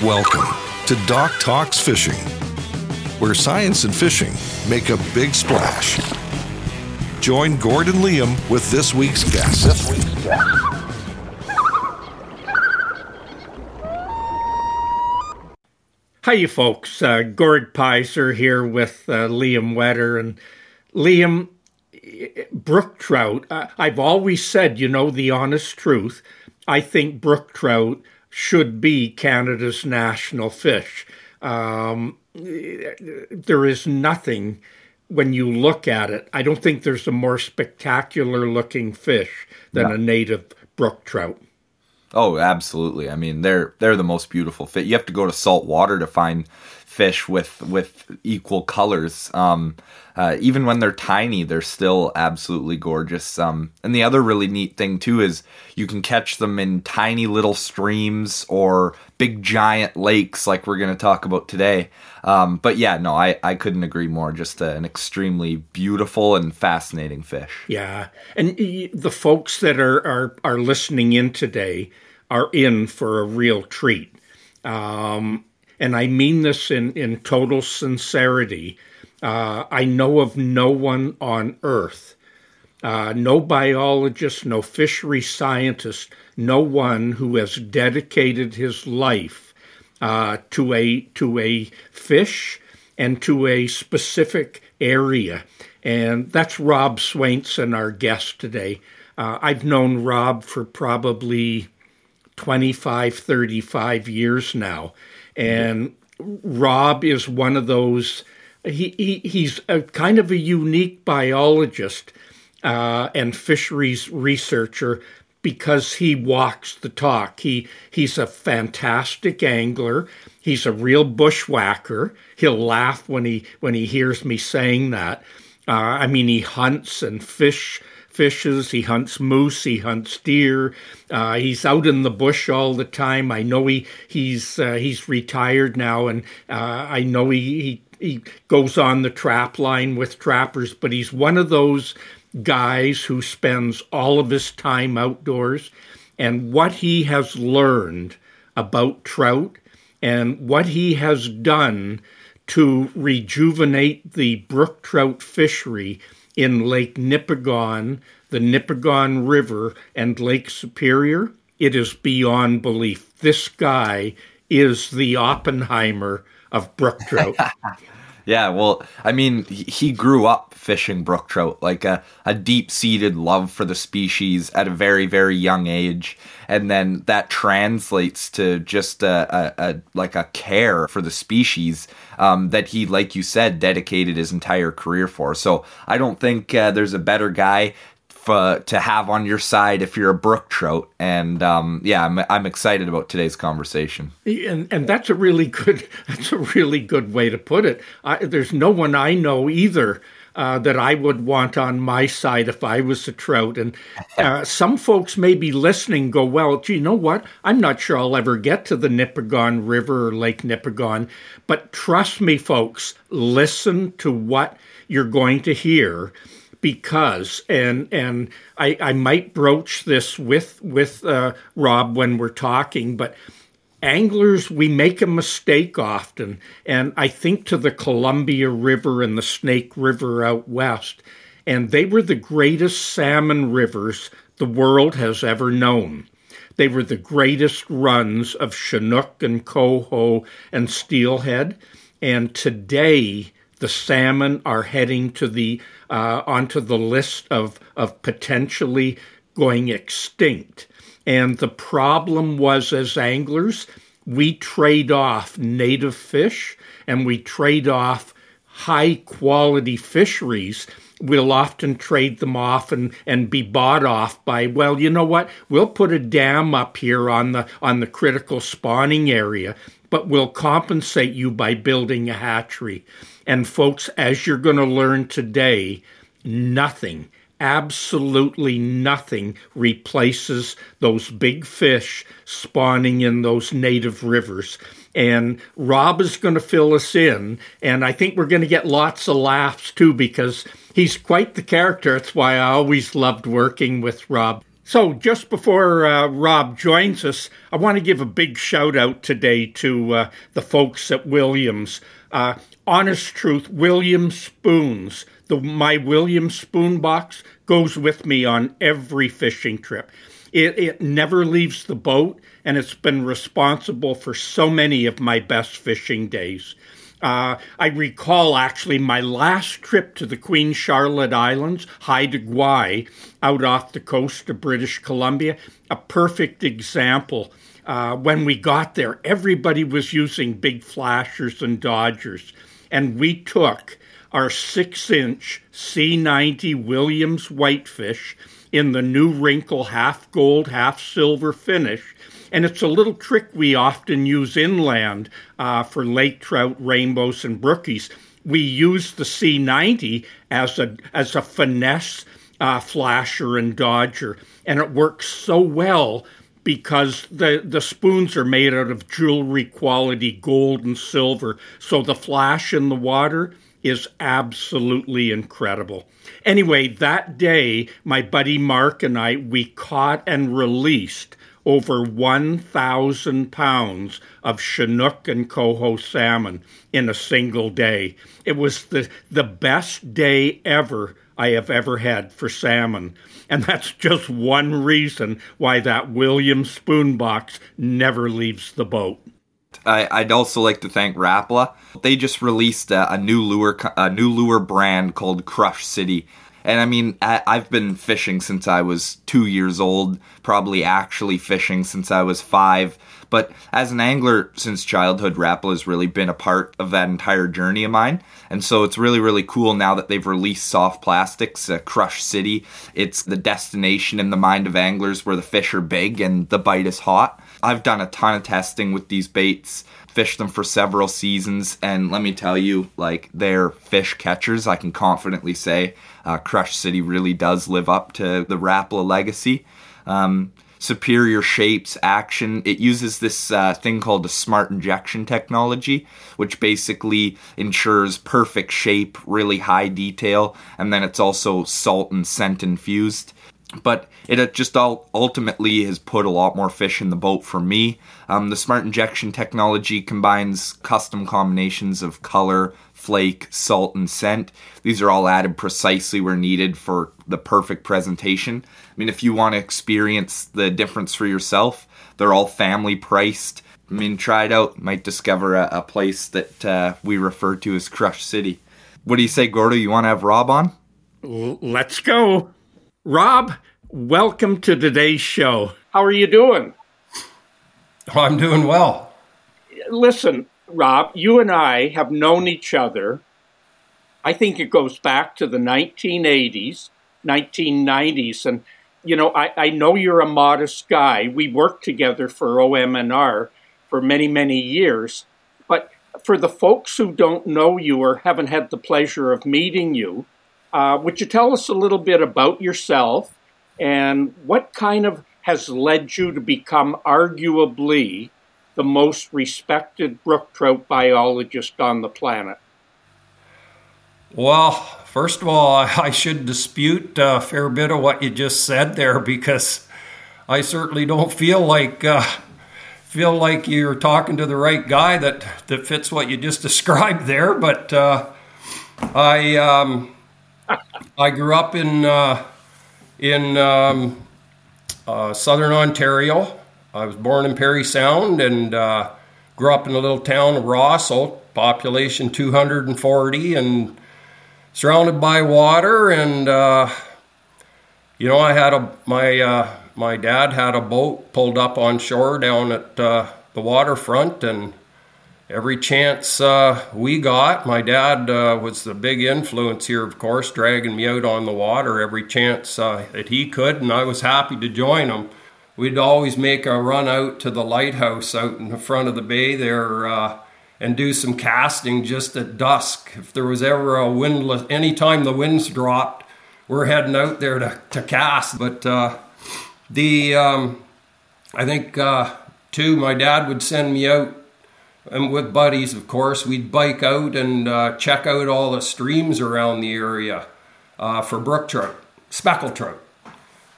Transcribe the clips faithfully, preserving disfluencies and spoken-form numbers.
Welcome to Doc Talks Fishing, where science and fishing make a big splash. Join Gord and Liam with this week's guest. This week's guest. Hi, you folks. Uh, Gord Pizer here with uh, Liam Wetter. And Liam, brook trout, uh, I've always said, you know, the honest truth, I think brook trout should be Canada's national fish. Um, there is nothing, when you look at it, I don't think there's a more spectacular looking fish than yeah. a native brook trout. Oh, absolutely. I mean, they're they're the most beautiful fish. You have to go to salt water to find fish with with equal colors. Um, uh, even when they're tiny, they're still absolutely gorgeous. Um, and the other really neat thing too is you can catch them in tiny little streams or big giant lakes, like we're going to talk about today. Um, but yeah, no, I, I couldn't agree more. Just a, an extremely beautiful and fascinating fish. Yeah, and the folks that are are, are listening in today are in for a real treat. Um, and I mean this in, in total sincerity. Uh, I know of no one on earth, uh, no biologist, no fishery scientist, no one who has dedicated his life uh, to a to a fish and to a specific area. And that's Rob Swainson, our guest today. Uh, I've known Rob for probably twenty-five, thirty-five years now. And Rob is one of those, he, he he's a kind of a unique biologist uh, and fisheries researcher because he walks the talk. He He's a fantastic angler. He's a real bushwhacker. He'll laugh when he when he hears me saying that. Uh, I mean, he hunts and fish fishes, he hunts moose, he hunts deer, uh, he's out in the bush all the time. I know he he's uh, he's retired now, and uh, I know he, he he goes on the trap line with trappers, but he's one of those guys who spends all of his time outdoors, and what he has learned about trout and what he has done to rejuvenate the brook trout fishery in Lake Nipigon, the Nipigon River, and Lake Superior, it is beyond belief. This guy is the Oppenheimer of brook trout. Yeah, well, I mean, he grew up fishing brook trout, like a, a deep-seated love for the species at a very, very young age. And then that translates to just a, a, a like a care for the species um, that he, like you said, dedicated his entire career for. So I don't think uh, there's a better guy for, to have on your side if you're a brook trout. And um, yeah, I'm I'm excited about today's conversation. And and that's a really good that's a really good way to put it. I, there's no one I know either Uh, that I would want on my side if I was a trout. And uh, some folks may be listening go, well, gee, you know what? I'm not sure I'll ever get to the Nipigon River or Lake Nipigon. But trust me, folks, listen to what you're going to hear, because, and and I, I might broach this with, with uh, Rob when we're talking, but anglers, we make a mistake often, and I think to the Columbia River and the Snake River out west, and they were the greatest salmon rivers the world has ever known. They were the greatest runs of Chinook and coho and steelhead, and today the salmon are heading to the uh, onto the list of of potentially going extinct. And the problem was, as anglers, we trade off native fish and we trade off high-quality fisheries. We'll often trade them off and, and be bought off by, well, you know what? We'll put a dam up here on the on the critical spawning area, but we'll compensate you by building a hatchery. And folks, as you're going to learn today, nothing absolutely nothing replaces those big fish spawning in those native rivers. And Rob is going to fill us in, and I think we're going to get lots of laughs too, because he's quite the character. That's why I always loved working with Rob. So just before uh, Rob joins us, I want to give a big shout out today to uh, the folks at Williams. Uh, honest truth, Williams Spoons. The, my Williams Spoon box goes with me on every fishing trip. It, it never leaves the boat, and it's been responsible for so many of my best fishing days. Uh, I recall actually my last trip to the Queen Charlotte Islands, Haida Gwaii, out off the coast of British Columbia. A perfect example. Uh, when we got there, everybody was using big flashers and dodgers, and we took our six-inch C ninety Williams whitefish in the new wrinkle half gold, half silver finish. And it's a little trick we often use inland uh, for lake trout, rainbows, and brookies. We use the C ninety as a as a finesse uh, flasher and dodger, and it works so well because the, the spoons are made out of jewelry quality gold and silver, so the flash in the water is absolutely incredible. Anyway, that day, my buddy Mark and I, we caught and released over one thousand pounds of Chinook and coho salmon in a single day. It was the, the best day ever I have ever had for salmon. And that's just one reason why that Williams Spoon box never leaves the boat. I, I'd also like to thank Rapala. They just released a, a new lure a new lure brand called Crush City. And I mean, I, I've been fishing since I was two years old, probably actually fishing since I was five. But as an angler since childhood, Rapala has really been a part of that entire journey of mine. And so it's really, really cool now that they've released soft plastics, uh, Crush City. It's the destination in the mind of anglers where the fish are big and the bite is hot. I've done a ton of testing with these baits, fished them for several seasons, and let me tell you, like, they're fish catchers. I can confidently say uh, Crush City really does live up to the Rapala legacy. Um, superior shapes, action. It uses this uh, thing called the smart injection technology, which basically ensures perfect shape, really high detail, and then it's also salt and scent infused. But it just all ultimately has put a lot more fish in the boat for me. Um, the smart injection technology combines custom combinations of color, flake, salt, and scent. These are all added precisely where needed for the perfect presentation. I mean, if you want to experience the difference for yourself, they're all family priced. I mean, try it out. You might discover a, a place that uh, we refer to as Crush City. What do you say, Gordo? You want to have Rob on? L- let's go. Rob, welcome to today's show. How are you doing? Oh, I'm doing well. Listen, Rob, you and I have known each other, I think it goes back to the nineteen eighties, nineteen nineties. And, you know, I, I know you're a modest guy. We worked together for O M N R for many, many years. But for the folks who don't know you or haven't had the pleasure of meeting you, Uh, would you tell us a little bit about yourself and what kind of has led you to become arguably the most respected brook trout biologist on the planet? Well, first of all, I should dispute a fair bit of what you just said there, because I certainly don't feel like uh, feel like you're talking to the right guy that, that fits what you just described there. But uh, I... Um, I grew up in uh, in um, uh, southern Ontario. I was born in Parry Sound and uh, grew up in a little town of Rossall, population two hundred forty, and surrounded by water. And uh, you know, I had a my uh, my dad had a boat pulled up on shore down at uh, the waterfront, and every chance uh, we got, my dad uh, was the big influence here, of course, dragging me out on the water every chance uh, that he could, and I was happy to join him. We'd always make a run out to the lighthouse out in the front of the bay there uh, and do some casting just at dusk. If there was ever a windless, anytime the winds dropped, we're heading out there to, to cast. But uh, the, um, I think, uh, too, my dad would send me out, and with buddies, of course, we'd bike out and uh, check out all the streams around the area uh, for brook trout, speckled trout.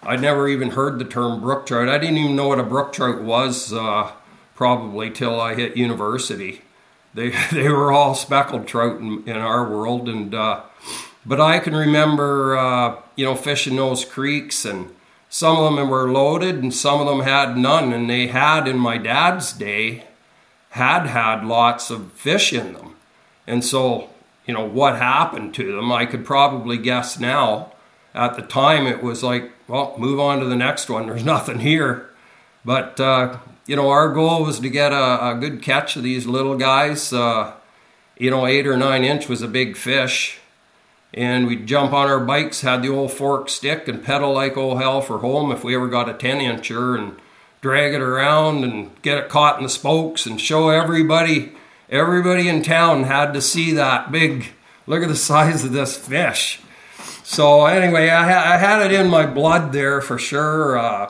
I'd never even heard the term brook trout. I didn't even know what a brook trout was uh, probably till I hit university. They they were all speckled trout in, in our world, and uh, but I can remember uh, you know fishing those creeks, and some of them were loaded and some of them had none, and they had in my dad's day had had lots of fish in them, and so you know what happened to them I could probably guess now. At the time it was like, well, move on to the next one, there's nothing here. But uh, you know our goal was to get a, a good catch of these little guys. uh, you know eight or nine inch was a big fish, and we'd jump on our bikes, had the old fork stick, and pedal like oh hell for home if we ever got a ten incher, and drag it around and get it caught in the spokes and show everybody everybody in town had to see that big, look at the size of this fish. So anyway, I, ha- I had it in my blood there for sure. Uh,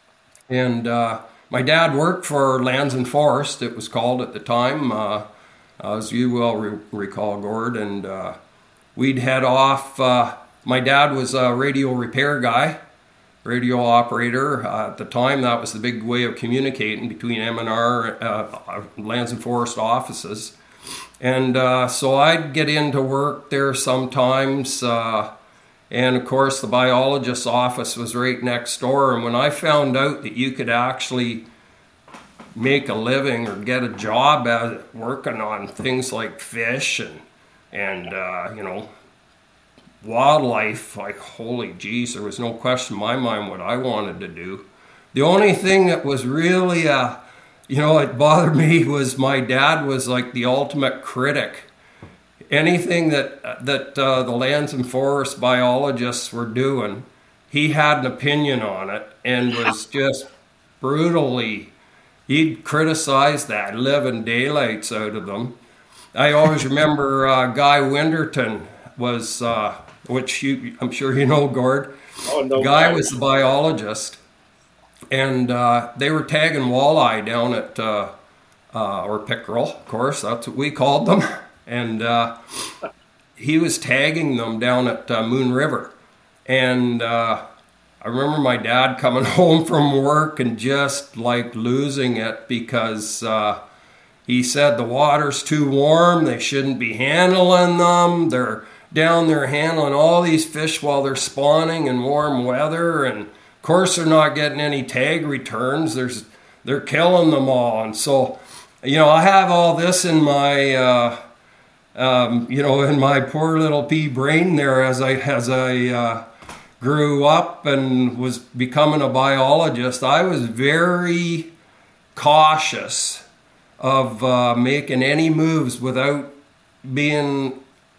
and uh, my dad worked for Lands and Forest, it was called at the time, uh, as you will re- recall, Gord. And uh, we'd head off. Uh, my dad was a radio repair guy, radio operator. Uh, at the time, that was the big way of communicating between M and R, uh, Lands and Forest offices. And uh, so I'd get into work there sometimes. Uh, and of course, the biologist's office was right next door. And when I found out that you could actually make a living or get a job at working on things like fish and, and uh, you know, wildlife, like, holy geez, there was no question in my mind what I wanted to do. The only thing that was really, uh, you know, it bothered me was my dad was like the ultimate critic. Anything that that uh, the Lands and Forest biologists were doing, he had an opinion on it and was just brutally, he'd criticize that, living daylights out of them. I always remember uh, Guy Winterton was, uh, which you, I'm sure you know, Gord. Oh, no. Guy was the biologist, and uh, they were tagging walleye down at, uh, uh, or pickerel, of course, that's what we called them. And uh, he was tagging them down at uh, Moon River. And uh, I remember my dad coming home from work and just like losing it because uh, he said the water's too warm, they shouldn't be handling them, they're down there handling all these fish while they're spawning in warm weather, and of course they're not getting any tag returns, There's they're killing them all. And so, you know, I have all this in my, uh, um, you know, in my poor little pea brain there as I, as I uh, grew up and was becoming a biologist. I was very cautious of uh, making any moves without being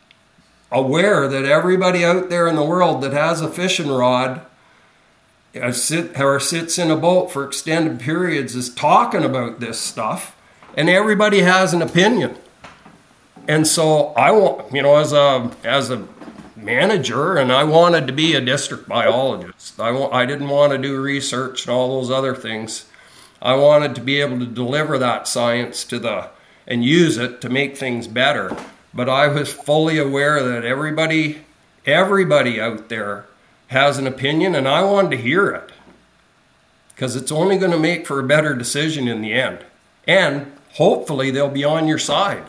aware that everybody out there in the world that has a fishing rod uh, sit, or sits in a boat for extended periods is talking about this stuff, and everybody has an opinion. And so I want, you know, as a as a manager, and I wanted to be a district biologist. I wa- I didn't want to do research and all those other things. I wanted to be able to deliver that science to the and use it to make things better. But I was fully aware that everybody, everybody out there has an opinion, and I wanted to hear it because it's only going to make for a better decision in the end. And hopefully they'll be on your side.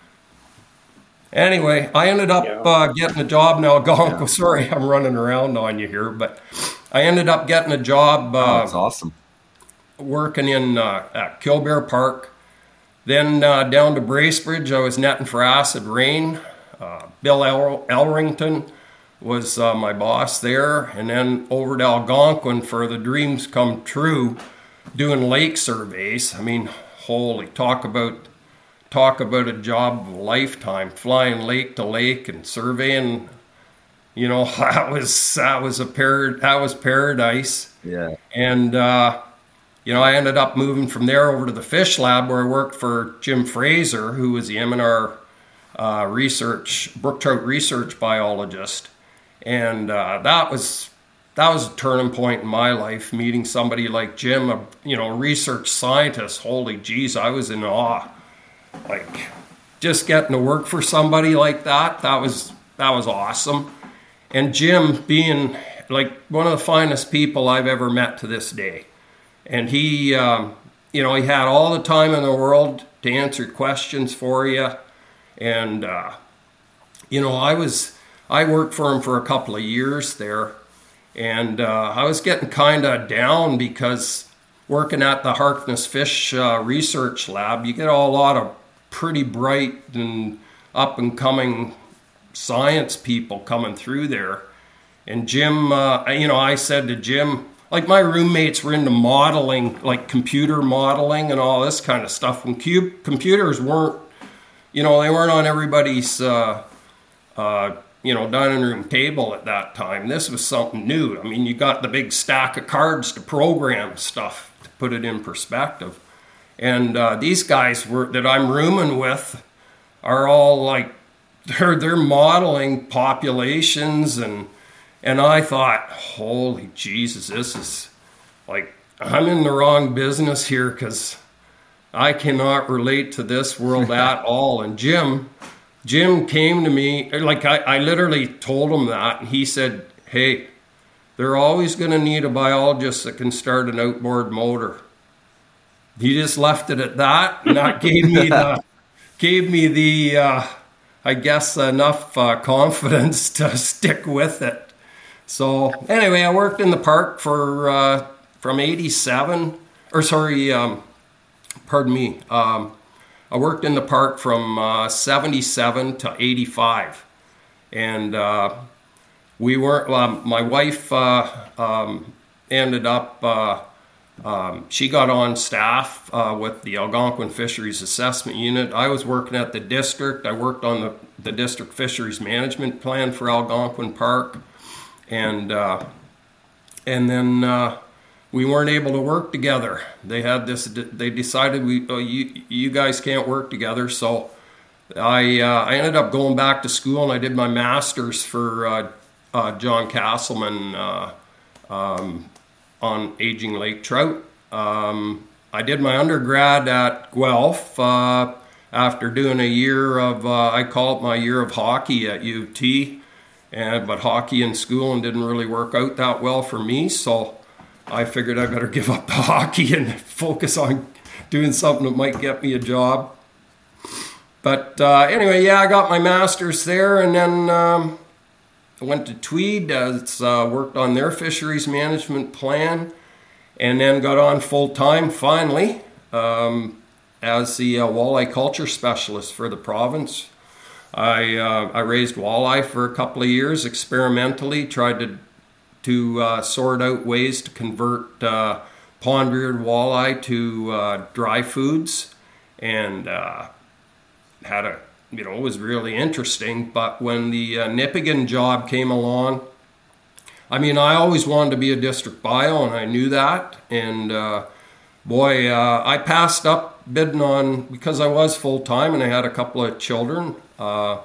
Anyway, I ended up Yeah. uh, getting a job now. Gonko, yeah. Sorry, I'm running around on you here, but I ended up getting a job. Uh, oh, that's awesome. Working in uh, at Killbear Park. Then uh, down to Bracebridge, I was netting for acid rain. Uh, Bill El- Elrington was uh, my boss there. And then over to Algonquin for the dreams come true, doing lake surveys. I mean, holy, talk about talk about a job of a lifetime, flying lake to lake and surveying. You know, that was that was a par- that was paradise. Yeah. And uh, you know, I ended up moving from there over to the fish lab where I worked for Jim Fraser, who was the M and R uh, research, brook trout research biologist. And uh, that was that was a turning point in my life, meeting somebody like Jim, a you know, research scientist. Holy geez, I was in awe. Like, just getting to work for somebody like that, that was that was awesome. And Jim, being like one of the finest people I've ever met to this day. And he, um, you know, he had all the time in the world to answer questions for you. And, uh, you know, I was, I worked for him for a couple of years there. And uh, I was getting kind of down because working at the Harkness Fish uh, Research Lab, you get a lot of pretty bright and up and coming science people coming through there. And Jim, uh, you know, I said to Jim, like my roommates were into modeling, like computer modeling and all this kind of stuff. When cube, computers weren't, you know, they weren't on everybody's, uh, uh, you know, dining room table at that time. This was something new. I mean, you got the big stack of cards to program stuff, to put it in perspective. And uh, these guys were that I'm rooming with are all like, they're they're modeling populations and. And I thought, holy Jesus, this is like, I'm in the wrong business here because I cannot relate to this world at all. And Jim, Jim came to me, like I, I literally told him that. And he said, hey, they're always going to need a biologist that can start an outboard motor. He just left it at that. And that gave me the, gave me the uh, I guess, enough uh, confidence to stick with it. So anyway, I worked in the park for uh, from eighty-seven, or sorry, um, pardon me. Um, I worked in the park from uh, seventy-seven to eighty-five, and uh, we weren't. Um, my wife uh, um, ended up. Uh, um, she got on staff uh, with the Algonquin Fisheries Assessment Unit. I was working at the district. I worked on the the district fisheries management plan for Algonquin Park. And uh, and then uh, we weren't able to work together. They had this. They decided we oh, you you guys can't work together. So I uh, I ended up going back to school and I did my master's for uh, uh, John Castleman uh, um, on aging lake trout. Um, I did my undergrad at Guelph uh, after doing a year of uh, I call it my year of hockey at U of T. And, but hockey in school and didn't really work out that well for me, so I figured I better give up the hockey and focus on doing something that might get me a job. But uh, anyway, yeah, I got my master's there, and then um, I went to Tweed, as, uh, worked on their fisheries management plan, and then got on full-time finally um, as the uh, walleye culture specialist for the province. I uh, I raised walleye for a couple of years experimentally, tried to to uh, sort out ways to convert uh, pond-reared walleye to uh, dry foods, and uh, had a you know it was really interesting. But when the uh, Nipigon job came along, I mean I always wanted to be a district bio, and I knew that. And uh, boy, uh, I passed up bidding on because I was full time and I had a couple of children. Uh,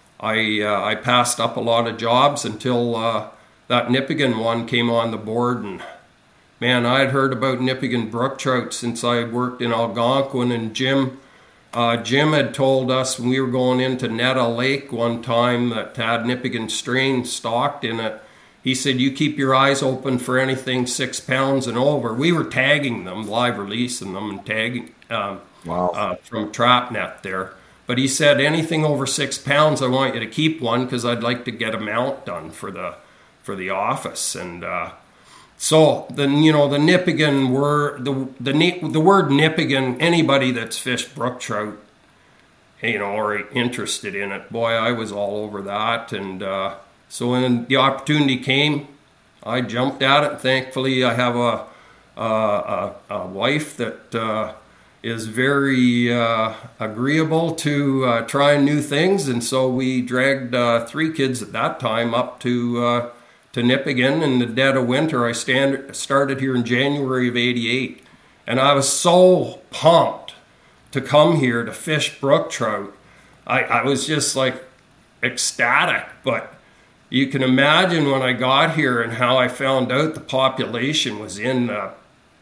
I uh, I passed up a lot of jobs until uh, that Nipigon one came on the board, and man, I had heard about Nipigon brook trout since I had worked in Algonquin, and Jim uh, Jim had told us when we were going into Netta Lake one time that had Nipigon strain stocked in it. He said, you keep your eyes open for anything six pounds and over. We were tagging them, live releasing them and tagging um, wow. uh, from trap net there. But he said, anything over six pounds, I want you to keep one because I'd like to get a mount done for the for the office. And uh, so then, you know, the Nipigon word, the the the word Nipigon, anybody that's fished brook trout, you know, or interested in it, boy, I was all over that. And uh, so when the opportunity came, I jumped at it. Thankfully, I have a a, a, a wife that. Uh, is very uh, agreeable to uh, trying new things, and so we dragged uh, three kids at that time up to uh, to Nipigon in the dead of winter. I stand, started here in January of eighty-eight, and I was so pumped to come here to fish brook trout. I, I was just like ecstatic, but you can imagine when I got here and how I found out the population was in the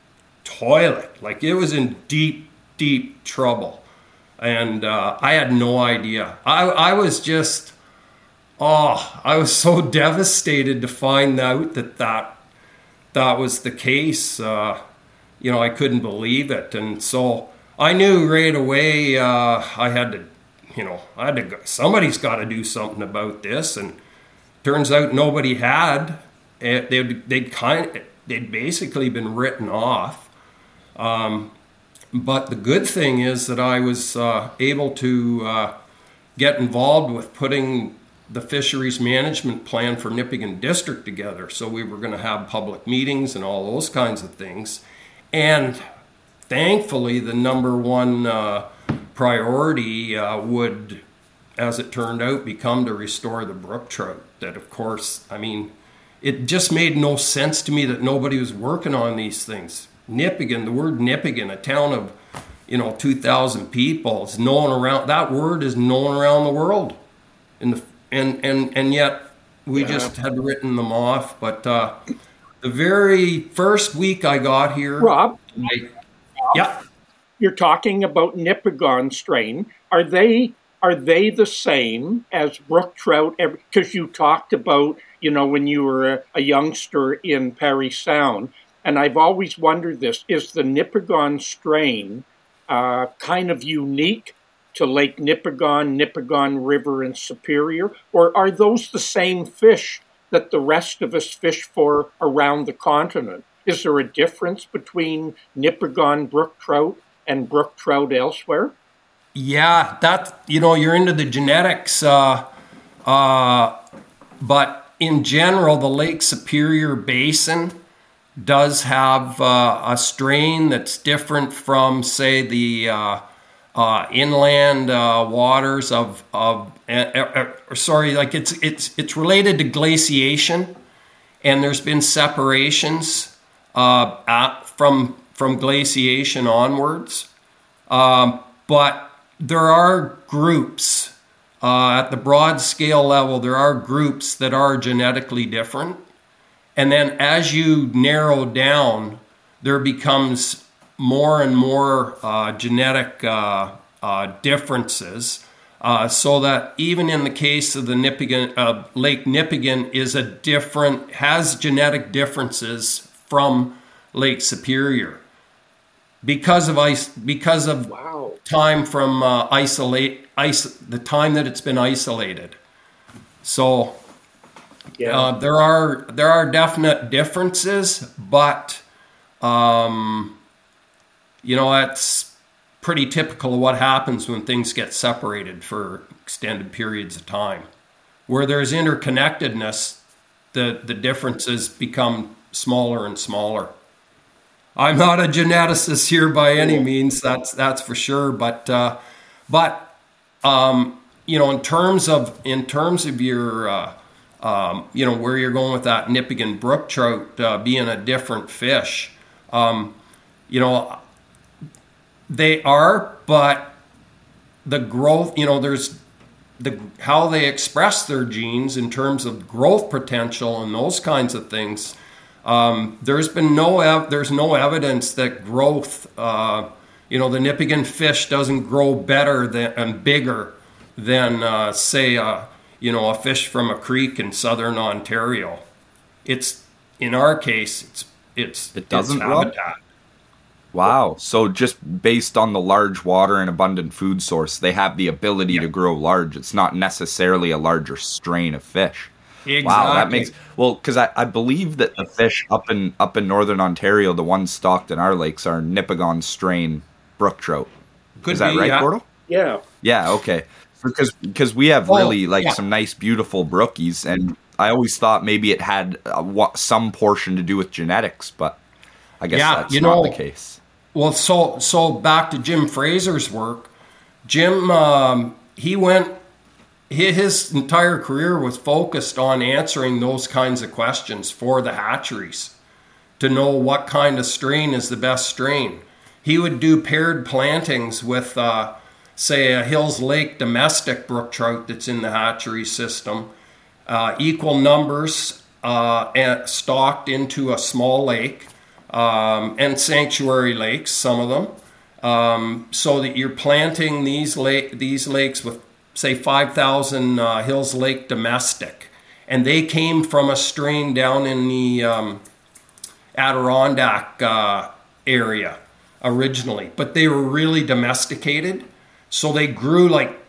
toilet. Like it was in deep deep trouble, and uh, I had no idea. I, I was just oh, I was so devastated to find out that that, that was the case. Uh, you know, I couldn't believe it. And so I knew right away uh, I had to, you know, I had to go, somebody's got to do something about this. And turns out nobody had. It, they'd, they'd, kind, they'd basically been written off. Um, but the good thing is that I was uh, able to uh, get involved with putting the fisheries management plan for Nipigon District together. So we were going to have public meetings and all those kinds of things. And thankfully, the number one uh, priority uh, would, as it turned out, become to restore the brook trout. That, of course, I mean, it just made no sense to me that nobody was working on these things. Nipigon, the word Nipigon, a town of, you know, two thousand people, is known around, that word is known around the world. In the, and, and, and yet we yeah. just had written them off. But uh, the very first week I got here, Rob, I, yeah, you're talking about Nipigon strain. Are they are they the same as brook trout? Because you talked about, you know, when you were a, a youngster in Parry Sound, and I've always wondered this: is the Nipigon strain uh, kind of unique to Lake Nipigon, Nipigon River, and Superior, or are those the same fish that the rest of us fish for around the continent? Is there a difference between Nipigon brook trout and brook trout elsewhere? Yeah, that, you know, you're into the genetics, uh, uh, but in general, the Lake Superior Basin does have uh, a strain that's different from, say, the uh, uh, inland uh, waters of, of uh, uh, uh, sorry, like it's it's it's related to glaciation, and there's been separations uh, at, from from glaciation onwards, um, but there are groups uh, at the broad scale level. There are groups that are genetically different, and then as you narrow down, there becomes more and more uh, genetic uh, uh, differences, uh, so that even in the case of the Nipigon, uh, Lake Nipigon is a different, has genetic differences from Lake Superior because of ice, because of wow. time from uh, isolate, ice, the time that it's been isolated. So yeah. uh, there are there are definite differences, but um, you know, that's pretty typical of what happens when things get separated for extended periods of time. Where there's interconnectedness, the, the differences become smaller and smaller. I'm not a geneticist here by any means, that's that's for sure. But uh, but um, you know, in terms of in terms of your uh, um, you know, where you're going with that Nipigon brook trout uh, being a different fish, um, you know. They are, but the growth, you know, there's the how they express their genes in terms of growth potential and those kinds of things. Um, there's been no ev- there's no evidence that growth, uh, you know, the Nipigon fish doesn't grow better than and bigger than uh, say, uh, you know, a fish from a creek in southern Ontario. It's in our case, it's it's it doesn't it's habitat. Wow. So just based on the large water and abundant food source, they have the ability yeah. to grow large. It's not necessarily a larger strain of fish. Exactly. Wow, that makes well because I, I believe that the fish up in up in northern Ontario, the ones stocked in our lakes, are Nipigon strain brook trout. Could Is that be, right, yeah. Gordo? Yeah. Yeah. Okay. Because because we have oh, really like yeah. some nice, beautiful brookies, and I always thought maybe it had uh, some portion to do with genetics, but I guess yeah, that's you not know, the case. Well, so so back to Jim Fraser's work. Jim, um, he went, his entire career was focused on answering those kinds of questions for the hatcheries to know what kind of strain is the best strain. He would do paired plantings with, uh, say, a Hills Lake domestic brook trout that's in the hatchery system, uh, equal numbers uh, and stocked into a small lake. Um, and sanctuary lakes, some of them, um, so that you're planting these lake these lakes with say five thousand uh, Hills Lake domestic, and they came from a strain down in the um, Adirondack uh, area originally, but they were really domesticated, so they grew like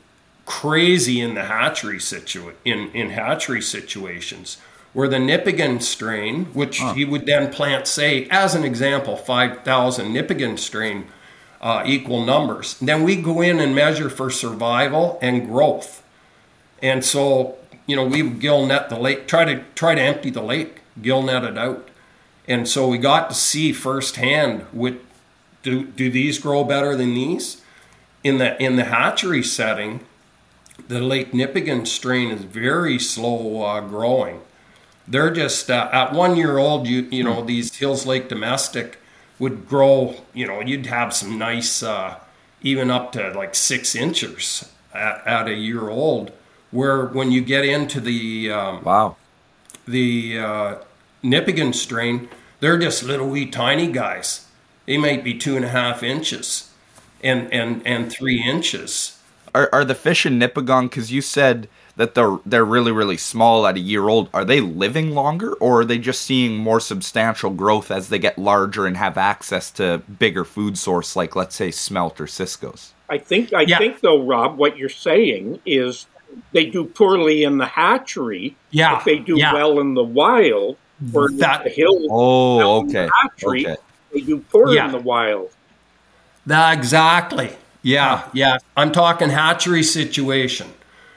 crazy in the hatchery situa- in, in hatchery situations, where the Nipigon strain, which huh. he would then plant, say, as an example, five thousand Nipigon strain uh, equal numbers. And then we go in and measure for survival and growth. And so, you know, we would gill net the lake, try to try to empty the lake, gill net it out. And so we got to see firsthand, with, do, do these grow better than these? In the, in the hatchery setting, the Lake Nipigon strain is very slow uh, growing. They're just, uh, at one year old, you you know, these Hills Lake domestic would grow, you know, you'd have some nice, uh, even up to like six inches at, at a year old, where when you get into the, um, wow, the uh, Nipigon strain, they're just little wee tiny guys. They might be two and a half inches and, and, and three inches. Are, are the fish in Nipigon, because you said that they're they're really, really small at a year old, are they living longer, or are they just seeing more substantial growth as they get larger and have access to bigger food source, like, let's say, smelt or Cisco's? I think, I yeah. think though, Rob, what you're saying is they do poorly in the hatchery, yeah. but they do yeah. well in the wild, or that, the hill. Oh, okay. The hatchery, okay. They do poor yeah. in the wild. That, exactly. Yeah, yeah. I'm talking hatchery situation.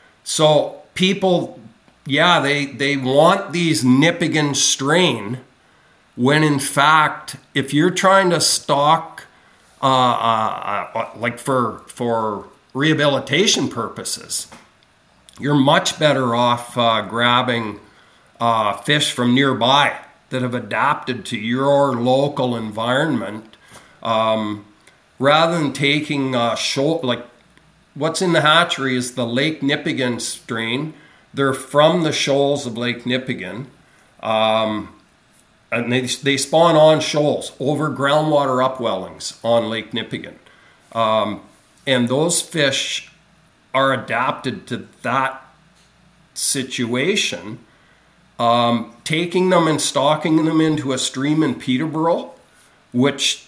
So people, yeah, they, they want these Nipigon strain, when in fact, if you're trying to stock, uh, uh, uh, like for for rehabilitation purposes, you're much better off uh, grabbing uh, fish from nearby that have adapted to your local environment. Um, Rather than taking uh, shoal, like what's in the hatchery is the Lake Nipigon strain. They're from the shoals of Lake Nipigon, um, and they they spawn on shoals over groundwater upwellings on Lake Nipigon, um, and those fish are adapted to that situation. Um, taking them and stocking them into a stream in Peterborough, which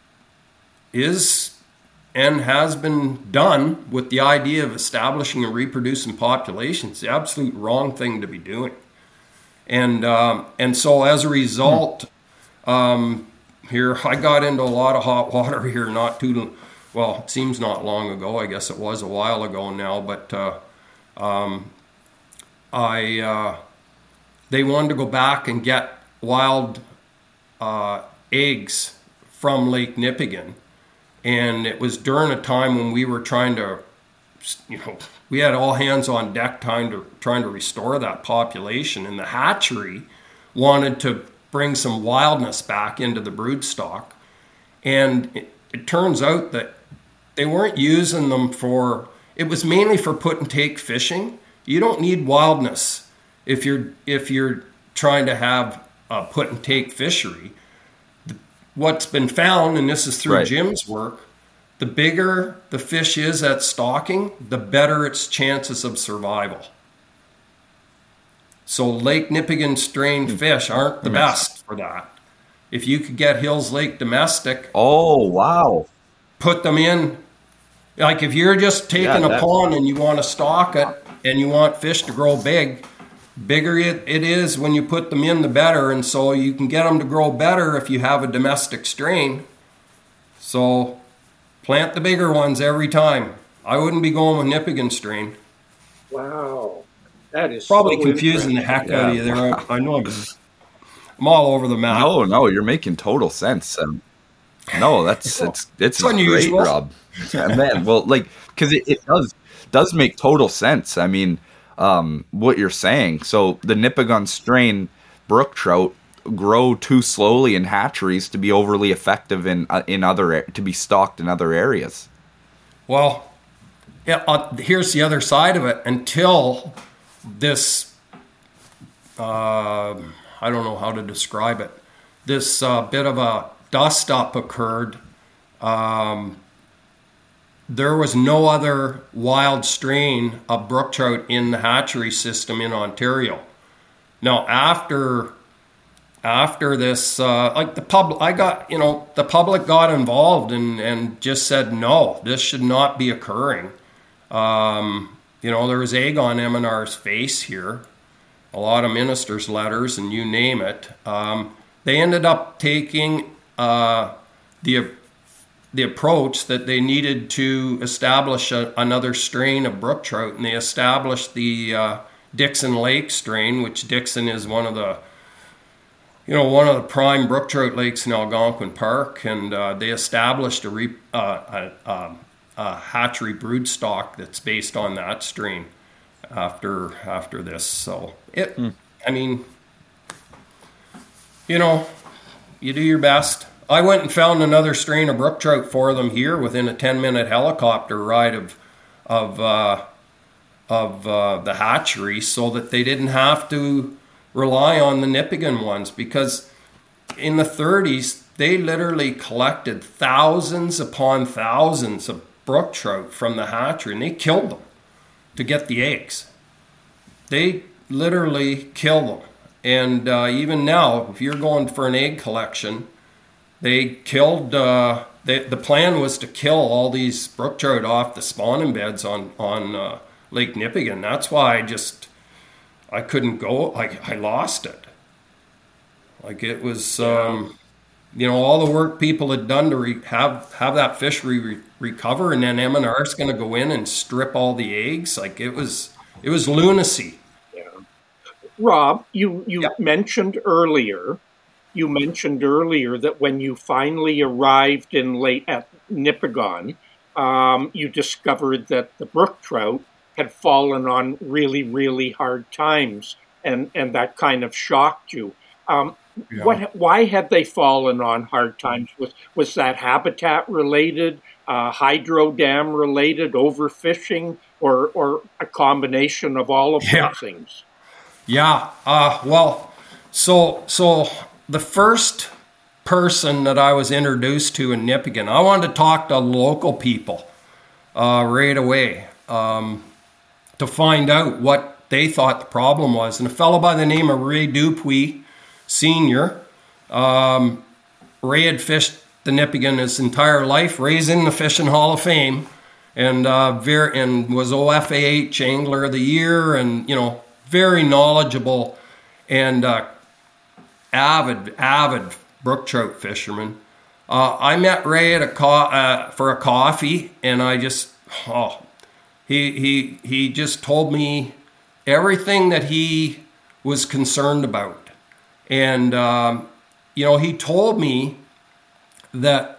is and has been done with the idea of establishing and reproducing populations, the absolute wrong thing to be doing. And um, and so as a result, um, here I got into a lot of hot water here not too, well, it seems not long ago. I guess it was a while ago now, but uh, um, I uh, they wanted to go back and get wild uh, eggs from Lake Nipigon. And it was during a time when we were trying to, you know, we had all hands on deck trying to trying to restore that population. And the hatchery wanted to bring some wildness back into the brood stock. And it, it turns out that they weren't using them for, it was mainly for put and take fishing. You don't need wildness if you're if you're trying to have a put and take fishery. What's been found, and this is through right. Jim's work, the bigger the fish is at stocking, the better its chances of survival. So Lake Nipigon strain mm. fish aren't the mm. best for that. If you could get Hills Lake domestic, oh wow, put them in. Like if you're just taking yeah, a pond and you want to stock it and you want fish to grow big, bigger it, it is when you put them in, the better. And so you can get them to grow better if you have a domestic strain. So plant the bigger ones every time. I wouldn't be going with Nipigon strain. Wow. That is probably so confusing the heck yeah. out of you there. I, I know I'm, I'm all over the map. No, no, you're making total sense. Um, no, that's it's it's, it's unusual. Great, Rob. Man, well, like, because it, it does does make total sense. I mean, Um, what you're saying. So the Nipigon strain brook trout grow too slowly in hatcheries to be overly effective in uh, in other to be stocked in other areas. Well, yeah, uh, here's the other side of it. Until this, uh, I don't know how to describe it. This uh, bit of a dust up occurred. Um, there was no other wild strain of brook trout in the hatchery system in Ontario. Now, after after this, uh, like the public, I got, you know, the public got involved and, and just said, no, this should not be occurring. Um, you know, there was egg on M N R's face here, a lot of ministers' letters, and you name it. Um, they ended up taking uh, the the approach that they needed to establish a, another strain of brook trout, and they established the uh, Dixon Lake strain, which Dixon is one of the, you know, one of the prime brook trout lakes in Algonquin Park, and uh, they established a, re, uh, a, a, a hatchery broodstock that's based on that strain after after this. So it, mm. I mean, you know, you do your best. I went and found another strain of brook trout for them here within a ten-minute helicopter ride of of uh, of uh, the hatchery, so that they didn't have to rely on the Nipigon ones, because in the thirties they literally collected thousands upon thousands of brook trout from the hatchery, and they killed them to get the eggs. They literally kill them. And uh, even now, if you're going for an egg collection, they killed, uh, they, the plan was to kill all these brook trout off the spawning beds on, on uh, Lake Nipigon. That's why I just, I couldn't go, I, I lost it. Like it was, um, you know, all the work people had done to re- have, have that fishery re- recover, and then M N R's going to go in and strip all the eggs. Like it was, it was lunacy. Rob, you, you yeah. mentioned earlier, you mentioned earlier that when you finally arrived in late at Nipigon, um, you discovered that the brook trout had fallen on really, really hard times, and, and that kind of shocked you. Um, yeah. What? Why had they fallen on hard times? Was was that habitat related, uh, hydro dam related, overfishing, or or a combination of all of yeah. those things? Yeah, uh, well, so so the first person that I was introduced to in Nipigon, I wanted to talk to local people uh, right away um, to find out what they thought the problem was. And a fellow by the name of Ray Dupuis, Senior, um, Ray had fished the Nipigon his entire life. Ray's in the Fishing Hall of Fame, and uh, very, and was O F A H Angler of the Year, and you know. Very knowledgeable and uh, avid, avid brook trout fisherman. Uh, I met Ray at a co- uh, for a coffee, and I just, oh, he he he just told me everything that he was concerned about, and um, you know, he told me that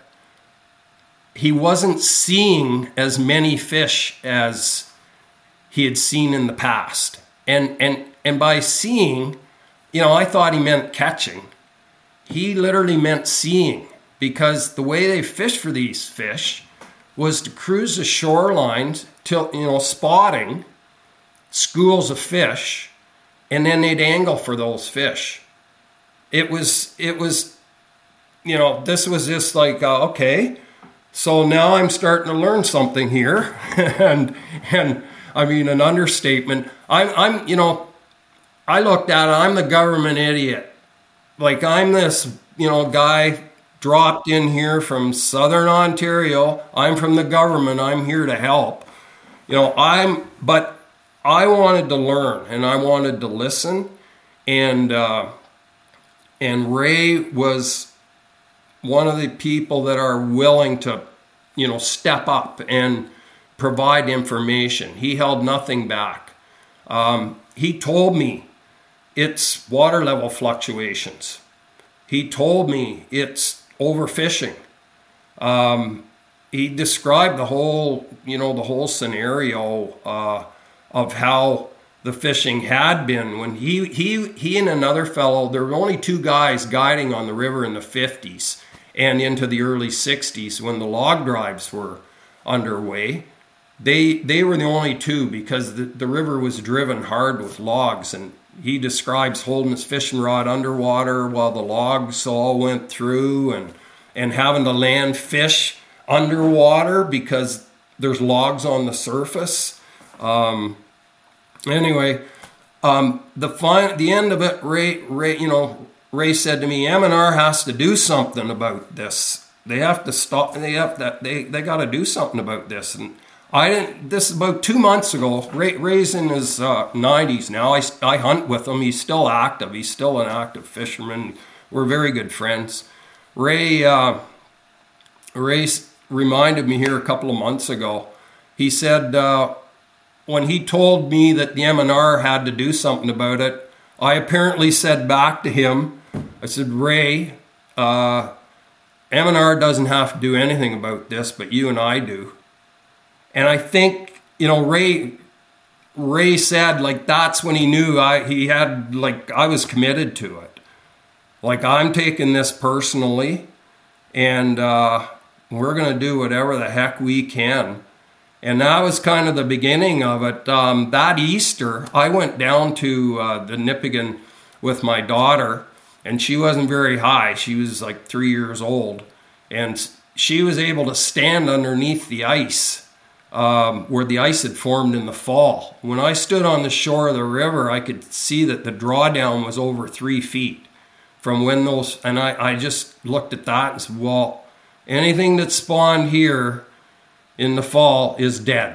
he wasn't seeing as many fish as he had seen in the past. And and and by seeing, you know, I thought he meant catching. He literally meant seeing, because the way they fish for these fish was to cruise the shorelines till, you know, spotting schools of fish, and then they'd angle for those fish. It was, it was, you know, this was just like, uh, okay, so now I'm starting to learn something here, and and. I mean, an understatement. I'm, I'm, you know, I looked at it, I'm the government idiot. Like, I'm this, you know, guy dropped in here from Southern Ontario. I'm from the government. I'm here to help. You know, I'm, but I wanted to learn, and I wanted to listen. And, uh, and Ray was one of the people that are willing to, you know, step up and provide information. He held nothing back. Um, he told me it's water level fluctuations. He told me it's overfishing. Um, he described the whole, you know, the whole scenario uh, of how the fishing had been when he he he and another fellow. There were only two guys guiding on the river in the fifties and into the early sixties when the log drives were underway. They they were the only two, because the, the river was driven hard with logs, and he describes holding his fishing rod underwater while the logs all went through, and and having to land fish underwater because there's logs on the surface. Um, anyway, um, the fine, the end of it, Ray, Ray, you know, Ray said to me, M N R has to do something about this. They have to stop. They have that. They they got to do something about this. And I didn't. This is about two months ago. Ray, Ray's in his uh, nineties now. I I hunt with him. He's still active. He's still an active fisherman. We're very good friends. Ray uh, Ray reminded me here a couple of months ago. He said uh, when he told me that the M N R had to do something about it, I apparently said back to him, I said, Ray, uh, M N R doesn't have to do anything about this, but you and I do. And I think, you know, Ray Ray said, like, that's when he knew I he had, like, I was committed to it. Like, I'm taking this personally, and uh, we're going to do whatever the heck we can. And that was kind of the beginning of it. Um, that Easter, I went down to uh, the Nipigon with my daughter, and she wasn't very high. She was like three years old. And she was able to stand underneath the ice um, where the ice had formed in the fall. When I stood on the shore of the river, I could see that the drawdown was over three feet from when those, and I, I just looked at that and said, well, anything that spawned here in the fall is dead.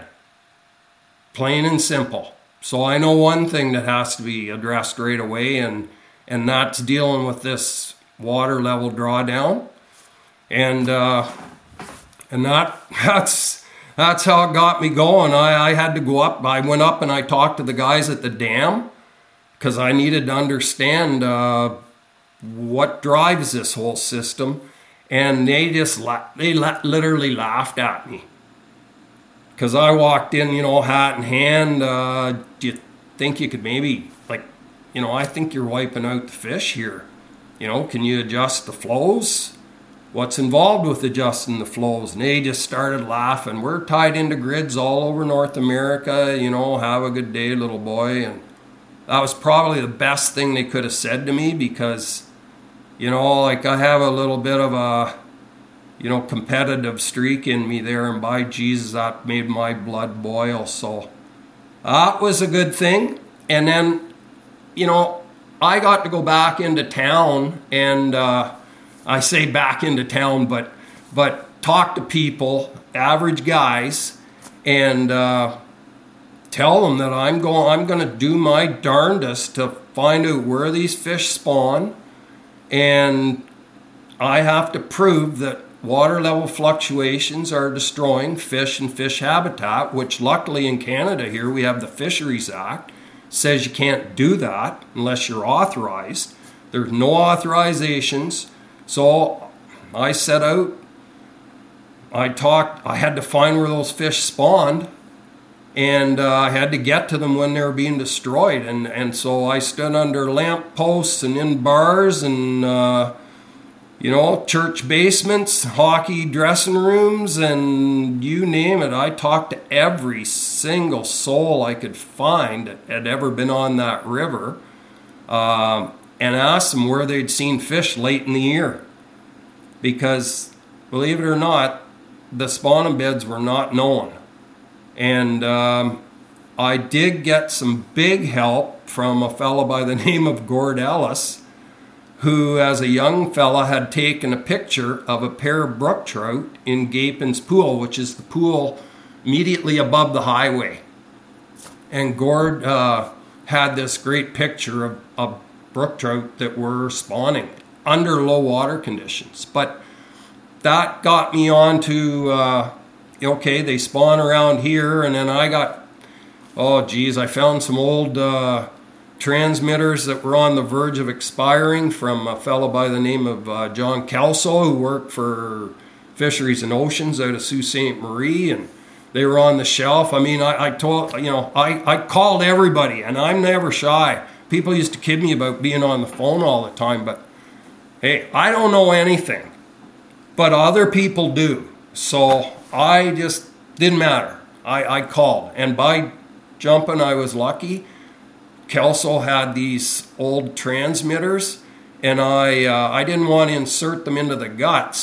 Plain and simple. So I know one thing that has to be addressed right away, and and that's dealing with this water level drawdown. And uh, and that that's that's how it got me going. I, I had to go up. I went up and I talked to the guys at the dam because I needed to understand uh, what drives this whole system. And they just la- they la- literally laughed at me. Because I walked in, you know, hat in hand. Uh, do you think you could maybe, like, you know, I think you're wiping out the fish here. You know, can you adjust the flows? What's involved with adjusting the flows? And they just started laughing. We're tied into grids all over North America. You know, have a good day, little boy. And that was probably the best thing they could have said to me because, you know, like I have a little bit of a, you know, competitive streak in me there, and by Jesus, that made my blood boil. So that was a good thing. And then, you know, I got to go back into town, and uh, I say back into town, but but talk to people, average guys, and uh, tell them that I'm going. I'm going to do my darndest to find out where these fish spawn, and I have to prove that water level fluctuations are destroying fish and fish habitat, which luckily in Canada here we have the Fisheries Act. Says you can't do that unless you're authorized. There's no authorizations. So I set out, I talked, I had to find where those fish spawned, and uh, I had to get to them when they were being destroyed. And, and so I stood under lamp posts and in bars and uh, you know, church basements, hockey dressing rooms, and you name it. I talked to every single soul I could find that had ever been on that river um, and asked them where they'd seen fish late in the year. Because, believe it or not, the spawning beds were not known. And um, I did get some big help from a fellow by the name of Gord Ellis, who as a young fella had taken a picture of a pair of brook trout in Gapin's Pool, which is the pool immediately above the highway. And Gord uh, had this great picture of, of brook trout that were spawning under low water conditions. But that got me on to, uh, okay, they spawn around here, and then I got, oh geez, I found some old uh, transmitters that were on the verge of expiring from a fellow by the name of uh, John Kelso, who worked for Fisheries and Oceans out of Sault Ste. Marie, and they were on the shelf. I mean, I, I told, you know, I, I called everybody, and I'm never shy. People used to kid me about being on the phone all the time, but hey, I don't know anything, but other people do. So I just, didn't matter. I, I called, and by jumping, I was lucky. Kelso had these old transmitters, and I uh, I didn't want to insert them into the guts.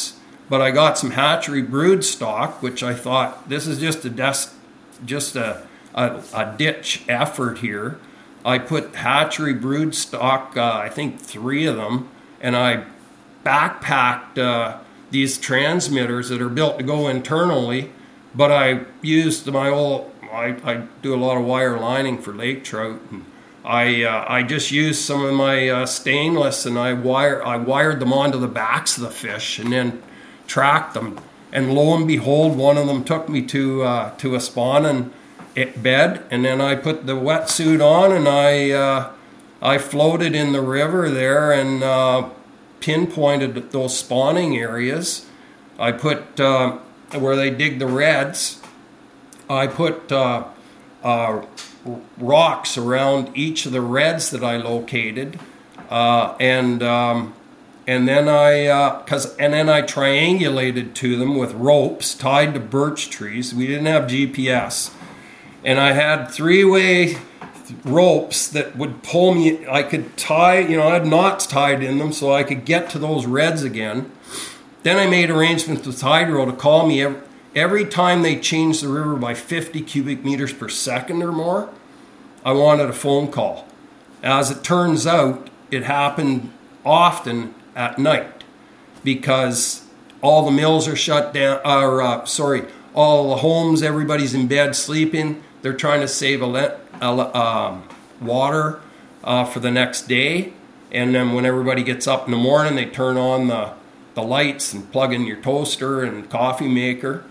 but I got some hatchery brood stock, which I thought this is just a des- just a, a, a ditch effort here. I put hatchery brood stock, uh, I think three of them, and I backpacked uh, these transmitters that are built to go internally, but I used my old, I, I do a lot of wire lining for lake trout, and I uh, I just used some of my uh, stainless, and I wire I wired them onto the backs of the fish, and then tracked them. And lo and behold, one of them took me to uh, to a spawning bed, and then I put the wetsuit on, and I uh, I floated in the river there and uh, pinpointed those spawning areas. I put uh, where they dig the reds. I put uh, uh, rocks around each of the reds that I located, uh, and um, and then I uh, cause and then I triangulated to them with ropes tied to birch trees. We didn't have G P S, and I had three-way ropes that would pull me. I could tie, you know, I had knots tied in them so I could get to those reds again. Then I made arrangements with Hydro to call me every, every time they changed the river by fifty cubic meters per second or more. I wanted a phone call. As it turns out, it happened often at night because all the mills are shut down, or uh, sorry, all the homes, everybody's in bed sleeping. They're trying to save a le- um, water uh, for the next day. And then when everybody gets up in the morning, they turn on the, the lights and plug in your toaster and coffee maker.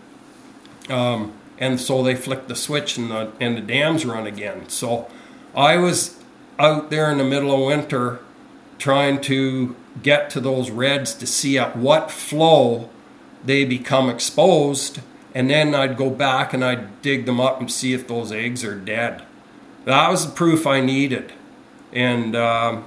Um, and so they flick the switch and the, and the dams run again. So I was out there in the middle of winter trying to get to those reds to see at what flow they become exposed. And then I'd go back and I'd dig them up and see if those eggs are dead. That was the proof I needed. And um,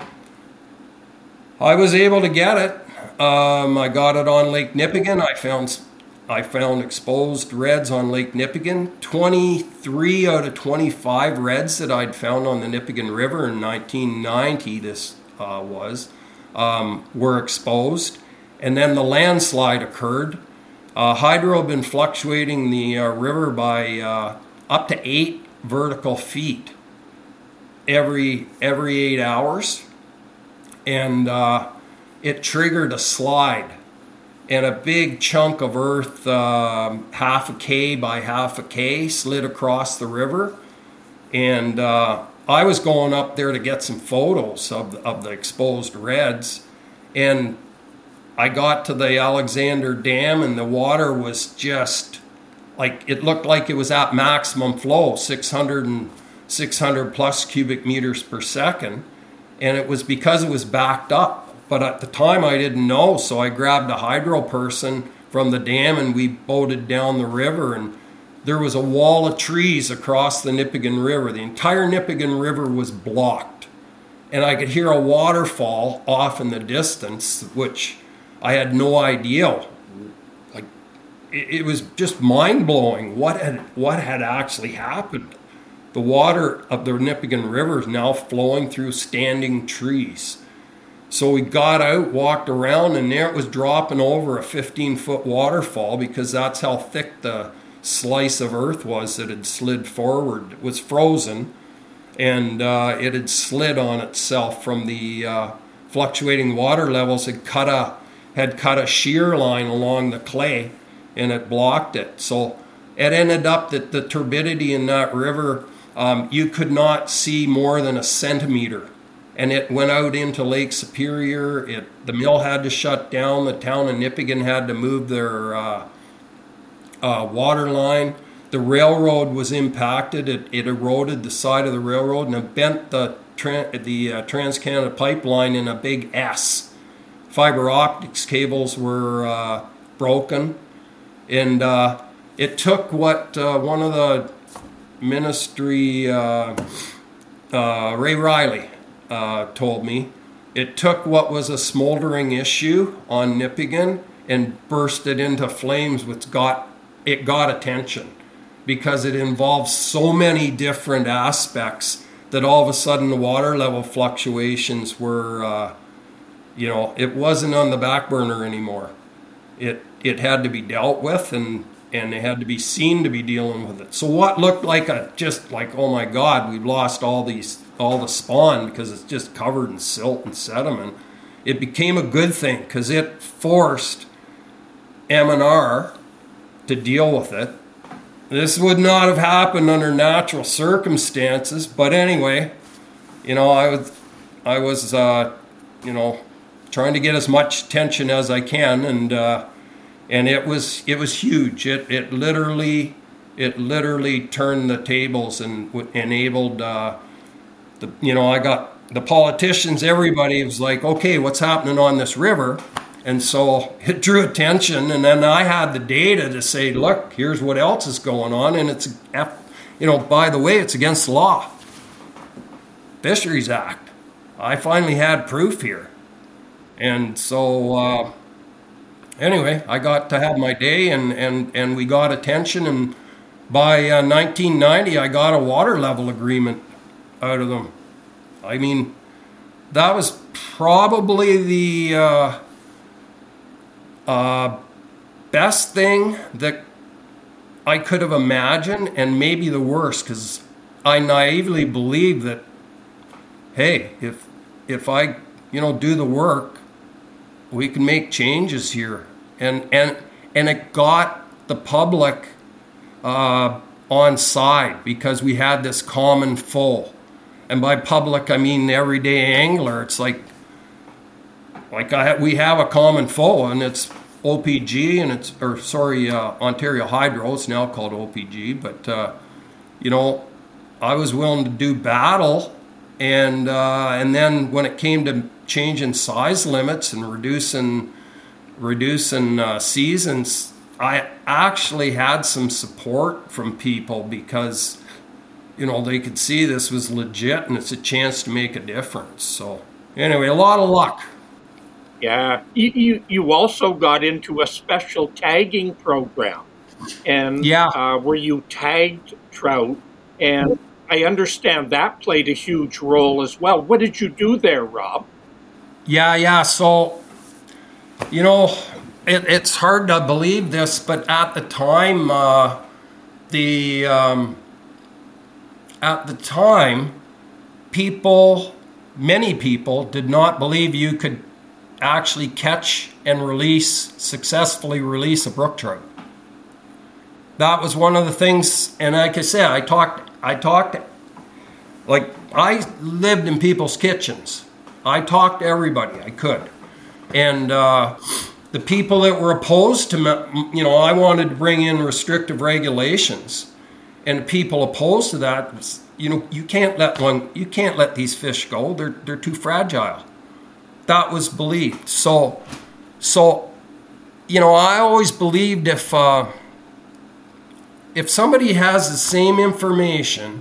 I was able to get it. Um, I got it on Lake Nipigon. I found I found exposed reds on Lake Nipigon. twenty-three out of twenty-five reds that I'd found on the Nipigon River in nineteen ninety, this uh, was, um, were exposed. And then the landslide occurred. Uh, hydro had been fluctuating the uh, river by uh, up to eight vertical feet every every eight hours, and uh, it triggered a slide, and a big chunk of earth, uh, half a K by half a K, slid across the river, and uh, I was going up there to get some photos of the, of the exposed reds, and I got to the Alexander Dam, and the water was just like, it looked like it was at maximum flow, six hundred and six hundred plus cubic meters per second. And it was because it was backed up. But at the time I didn't know. So I grabbed a hydro person from the dam and we boated down the river, and there was a wall of trees across the Nipigon River. The entire Nipigon River was blocked. And I could hear a waterfall off in the distance, which I had no idea. Like, it, it was just mind-blowing what had what had actually happened. The water of the Nipigon River is now flowing through standing trees. So we got out, walked around, and there it was dropping over a fifteen-foot waterfall, because that's how thick the slice of earth was that had slid forward. It was frozen, and uh, it had slid on itself from the uh, fluctuating water levels. Had cut a had cut a shear line along the clay, and it blocked it. So it ended up that the turbidity in that river, um, you could not see more than a centimeter. And it went out into Lake Superior. It, the mill had to shut down. The town of Nipigon had to move their uh, uh, water line. The railroad was impacted. It, it eroded the side of the railroad, and it bent the, tra- the uh, Trans-Canada pipeline in a big S. Fiber optics cables were uh, broken. And uh, it took what uh, one of the ministry, uh, uh, Ray Riley, uh, told me. It took what was a smoldering issue on Nipigon and burst it into flames, which got it got attention, because it involves so many different aspects that all of a sudden the water level fluctuations were, uh, you know, it wasn't on the back burner anymore. it it had to be dealt with, and and they had to be seen to be dealing with it. So what looked like a just like, oh my God, we've lost all these all the spawn because it's just covered in silt and sediment, it became a good thing because it forced M N R to deal with it. This would not have happened under natural circumstances, but anyway, you know, I was I was uh, you know, trying to get as much attention as I can, and uh, and it was it was huge. It it literally it literally turned the tables and w- enabled uh, the you know I got the politicians. Everybody was like, okay, what's happening on this river? And so it drew attention, and then I had the data to say, look, here's what else is going on, and it's, you know, by the way, it's against the law. Fisheries Act. I finally had proof here. And so, uh, anyway, I got to have my day, and, and, and we got attention, and by uh, nineteen ninety, I got a water level agreement out of them. I mean, that was probably the... Uh, Uh, best thing that I could have imagined, and maybe the worst, because I naively believe that, hey, if if I, you know, do the work, we can make changes here, and and and it got the public uh, on side because we had this common foe, and by public I mean the everyday angler. It's like. Like I ha- we have a common foe, and it's O P G, and it's or sorry, uh, Ontario Hydro. It's now called O P G, but uh, you know, I was willing to do battle, and uh, and then when it came to changing size limits and reducing reducing uh, seasons, I actually had some support from people because you know they could see this was legit and it's a chance to make a difference. So anyway, a lot of luck. Yeah, you, you you also got into a special tagging program, and yeah, uh, where you tagged trout, and I understand that played a huge role as well. What did you do there, Rob? Yeah, yeah. So, you know, it, it's hard to believe this, but at the time, uh, the um, at the time, people, many people, did not believe you could actually catch and release, successfully release a brook trout. That was one of the things, and like I said, I talked, I talked, like I lived in people's kitchens. I talked to everybody I could. And uh, the people that were opposed to me, you know, I wanted to bring in restrictive regulations, and the people opposed to that, you know, you can't let one, you can't let these fish go. They're they're too fragile. That was believed. So, so, you know, I always believed if uh, if somebody has the same information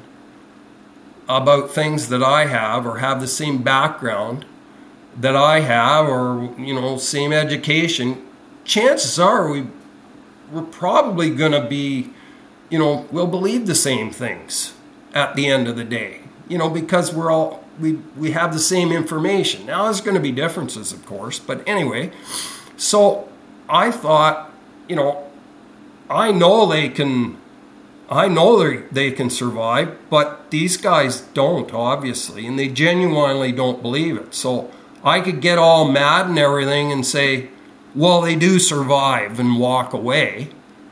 about things that I have, or have the same background that I have, or, you know, same education, chances are we, we're probably going to be, you know, we'll believe the same things at the end of the day, you know, because we're all, we we have the same information. Now, there's going to be differences, of course, but anyway, so I thought, you know, I know they can, I know they they can survive, but these guys don't, obviously, and they genuinely don't believe it. So I could get all mad and everything and say, well, they do survive, and walk away.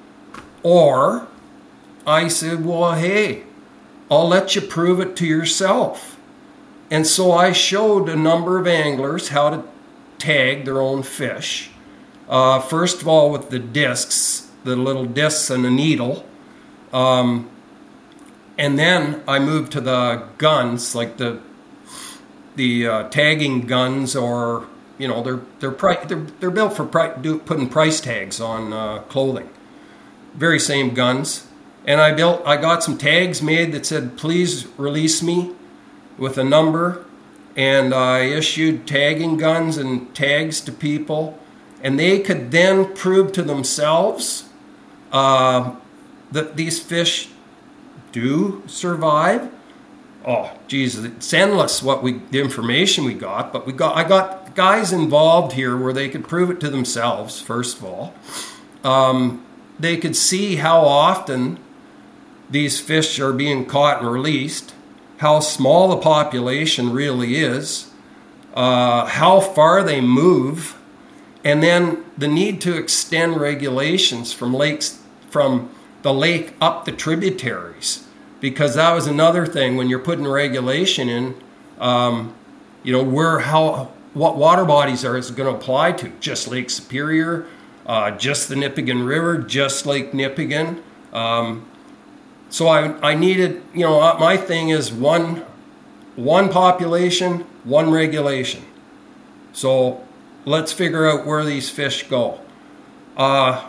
Or I said, well, hey, I'll let you prove it to yourself. And so I showed a number of anglers how to tag their own fish. Uh, first of all, with the discs, the little discs and a needle. Um, and then I moved to the guns, like the the uh, tagging guns, or you know, they're they're pri- they're, they're built for pri- do, putting price tags on uh, clothing. Very same guns. And I built, I got some tags made that said, "Please release me," with a number, and I issued tagging guns and tags to people, and they could then prove to themselves uh, that these fish do survive. oh, geez, it's endless what we, the information we got, but we got, I got guys involved here where they could prove it to themselves, first of all. Um, they could see how often these fish are being caught and released, how small the population really is, uh, how far they move, and then the need to extend regulations from lakes, from the lake up the tributaries, because that was another thing when you're putting regulation in. Um, you know, where how what water bodies are is going to apply to? Just Lake Superior, uh, just the Nipigon River, just Lake Nipigon. Um, so I I needed, you know, my thing is one one population, one regulation. So let's figure out where these fish go. Uh,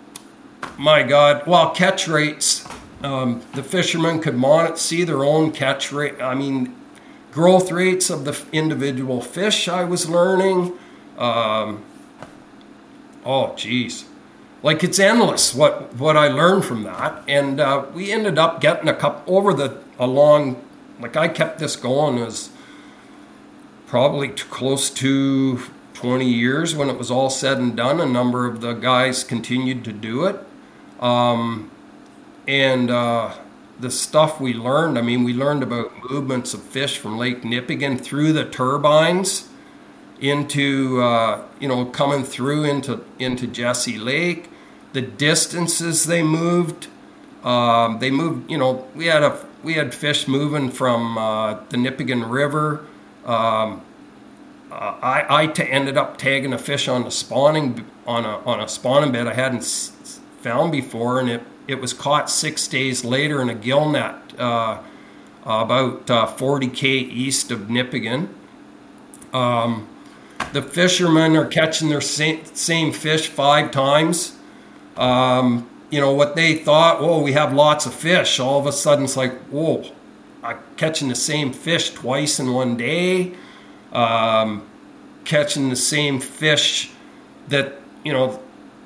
my God, well, catch rates. Um, the fishermen could monitor, see their own catch rate. I mean, growth rates of the individual fish I was learning. Um, oh, geez. Like, it's endless what, what I learned from that. And uh, we ended up getting a couple over the, a long, like I kept this going as probably too close to twenty years when it was all said and done. A number of the guys continued to do it. Um, and uh, the stuff we learned, I mean, we learned about movements of fish from Lake Nipigon through the turbines into, uh, you know, coming through into, into Jesse Lake, the distances they moved. Um, they moved, you know, we had a, we had fish moving from uh, the Nipigon River. Um, uh, I, I t- ended up tagging a fish on the spawning, on a, on a spawning bed I hadn't s- found before, and it, it was caught six days later in a gill net uh, about uh, forty K east of Nipigon. Um, the fishermen are catching their same, same fish five times. Um, you know, what they thought, oh, we have lots of fish. All of a sudden it's like, whoa, I'm catching the same fish twice in one day. Um, catching the same fish that, you know,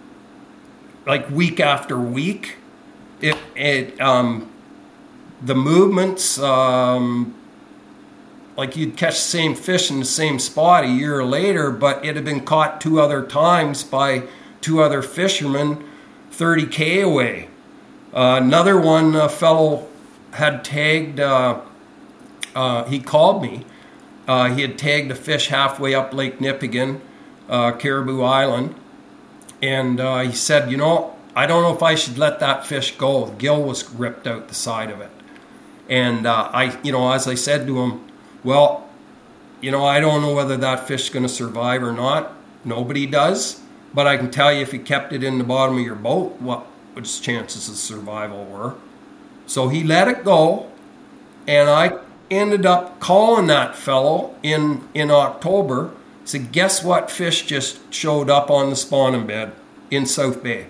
like week after week. It, it um, the movements, um, like you'd catch the same fish in the same spot a year later, but it had been caught two other times by two other fishermen thirty K away. Uh, another one, a fellow had tagged, uh, uh, he called me. Uh, he had tagged a fish halfway up Lake Nipigon, uh, Caribou Island. And uh, he said, you know, I don't know if I should let that fish go. The gill was ripped out the side of it. And uh, I, you know, as I said to him, well, you know, I don't know whether that fish is going to survive or not. Nobody does. But I can tell you if you kept it in the bottom of your boat, what its chances of survival were. So he let it go. And I ended up calling that fellow in, in October. Said, guess what fish just showed up on the spawning bed in South Bay?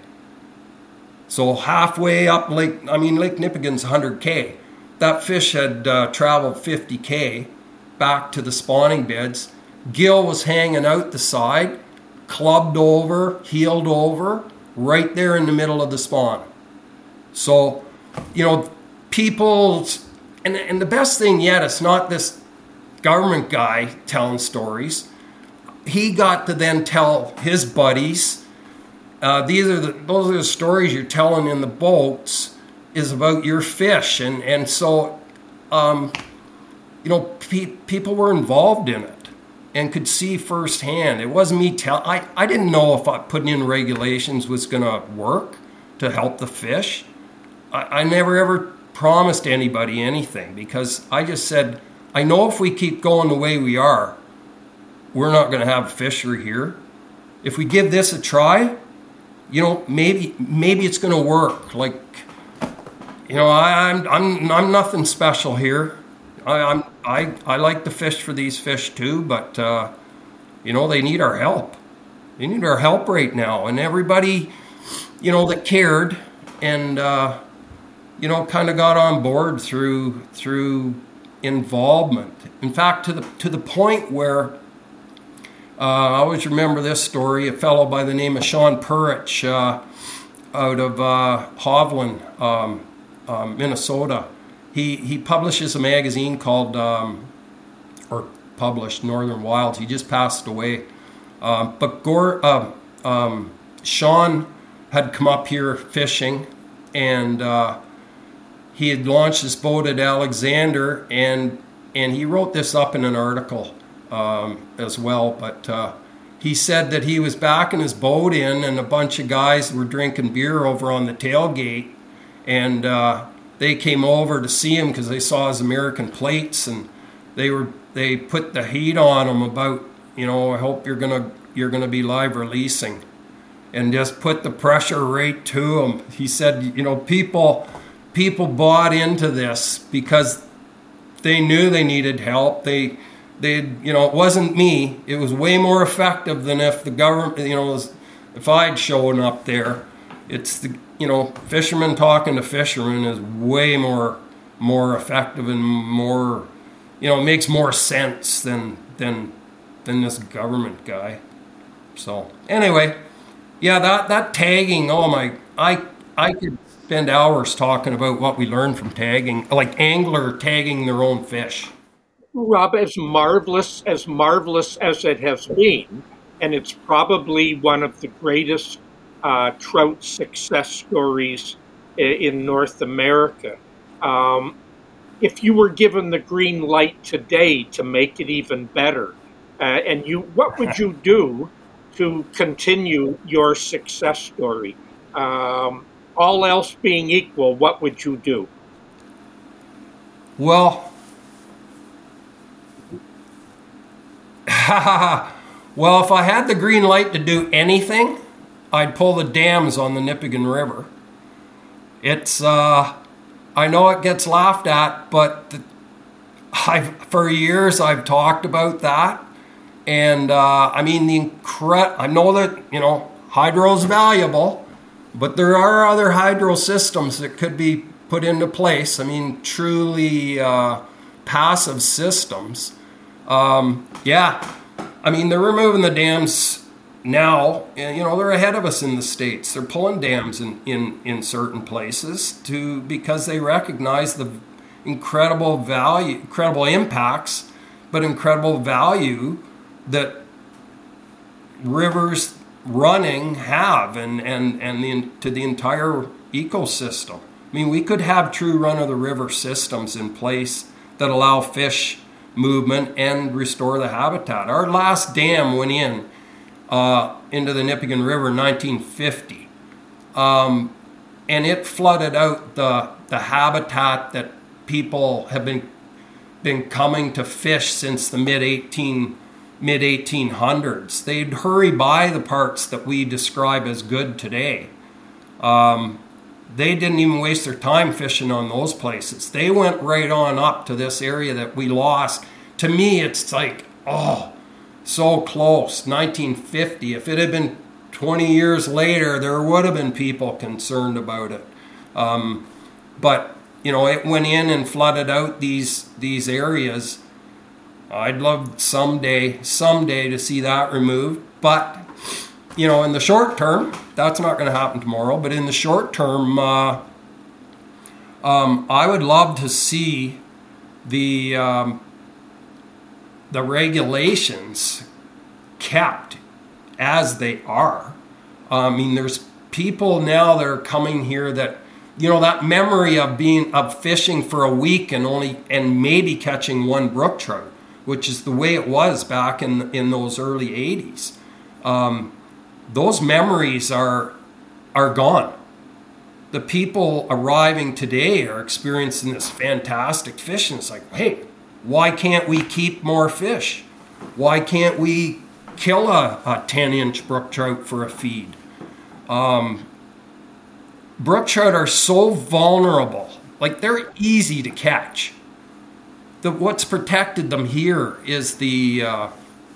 So halfway up Lake, I mean, Lake Nipigon's one hundred K. That fish had uh, traveled fifty K back to the spawning beds. Gill was hanging out the side, clubbed over, heeled over, right there in the middle of the spawn. So, you know, people, and, and the best thing yet, it's not this government guy telling stories. He got to then tell his buddies, uh, these are the, those are the stories you're telling in the boats is about your fish. And, and so, um, you know, pe- people were involved in it and could see firsthand. It wasn't me tell. I, I didn't know if I putting in regulations was going to work to help the fish. I, I never ever promised anybody anything because I just said, I know if we keep going the way we are, we're not going to have a fishery here. If we give this a try, you know, maybe maybe it's going to work. Like, you know, I, I'm I'm I'm nothing special here. I, I'm I I like to fish for these fish too, but uh, you know, they need our help. They need our help right now, and everybody, you know, that cared and uh, you know, kind of got on board through through involvement. In fact, to the to the point where. Uh, I always remember this story. A fellow by the name of Sean Purich uh, out of uh, Hovland, um, um, Minnesota. he he publishes a magazine called um, or published Northern Wilds. He just passed away. Um, but Gore, uh, um, Sean had come up here fishing, and uh, he had launched his boat at Alexander, and and he wrote this up in an article um, as well. But uh, he said that he was backing his boat in, and a bunch of guys were drinking beer over on the tailgate, and uh, they came over to see him because they saw his American plates, and they were they put the heat on him about, you know, I hope you're gonna you're gonna be live releasing, and just put the pressure right to him. He said, you know, people people bought into this because they knew they needed help. They they you know, it wasn't me. It was way more effective than if the government, you know, was, if I'd shown up there. It's the, you know, fishermen talking to fishermen is way more more effective and more, you know, makes more sense than than than this government guy. So anyway, yeah, that that tagging. Oh my, I I could spend hours talking about what we learned from tagging, like angler tagging their own fish. Rob, as marvelous as marvelous as it has been, and it's probably one of the greatest uh, trout success stories in North America. Um, if you were given the green light today to make it even better, uh, and you, what would you do to continue your success story? Um, all else being equal, what would you do? Well, well, if I had the green light to do anything, I'd pull the dams on the Nipigon River. It's, uh, I know it gets laughed at, but the, I've, for years I've talked about that. And, uh, I mean, the incre- I know that, you know, hydro is valuable, but there are other hydro systems that could be put into place. I mean, truly uh, passive systems. Um, yeah, I mean, they're removing the dams now. You know, they're ahead of us in the States. They're pulling dams in, in, in certain places to because they recognize the incredible value, incredible impacts, but incredible value that rivers running have and, and, and the, to the entire ecosystem. I mean, we could have true run-of-the-river systems in place that allow fish movement and restore the habitat. Our last dam went in uh, into the Nipigon River in nineteen fifty, um, and it flooded out the the habitat that people have been been coming to fish since the mid eighteen mid eighteen hundreds. They'd hurry by the parts that we describe as good today. Um, they didn't even waste their time fishing on those places. They went right on up to this area that we lost. To me, it's like, oh, so close. nineteen fifty. If it had been twenty years later, there would have been people concerned about it. Um, but, you know, it went in and flooded out these these areas. I'd love someday, someday to see that removed. But, you know, in the short term, that's not going to happen tomorrow. But in the short term, uh, um, I would love to see the um, the regulations kept as they are. I mean, there's people now that are coming here that, you know, that memory of being of fishing for a week and only and maybe catching one brook trout, which is the way it was back in in those early eighties. Um, those memories are are gone. The people arriving today are experiencing this fantastic fishing. It's like, hey, why can't we keep more fish? Why can't we kill a, a ten-inch brook trout for a feed? Um, brook trout are so vulnerable. Like, they're easy to catch. The, what's protected them here is the uh,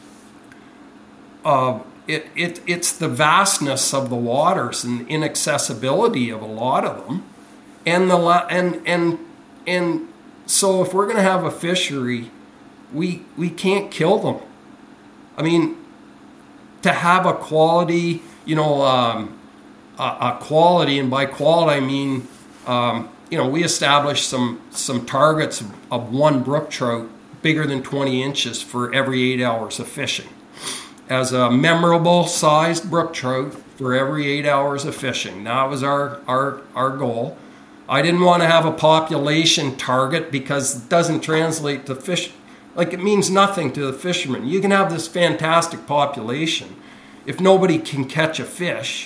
uh, it, it it's the vastness of the waters and inaccessibility of a lot of them, and the and and and so if we're going to have a fishery, we we can't kill them. I mean, to have a quality, you know, um, a, a quality, and by quality I mean um, you know, we established some some targets of, of one brook trout bigger than twenty inches for every eight hours of fishing, as a memorable sized brook trout for every eight hours of fishing. That was our our our goal. I didn't want to have a population target because it doesn't translate to fish. Like, it means nothing to the fishermen. You can have this fantastic population. If nobody can catch a fish,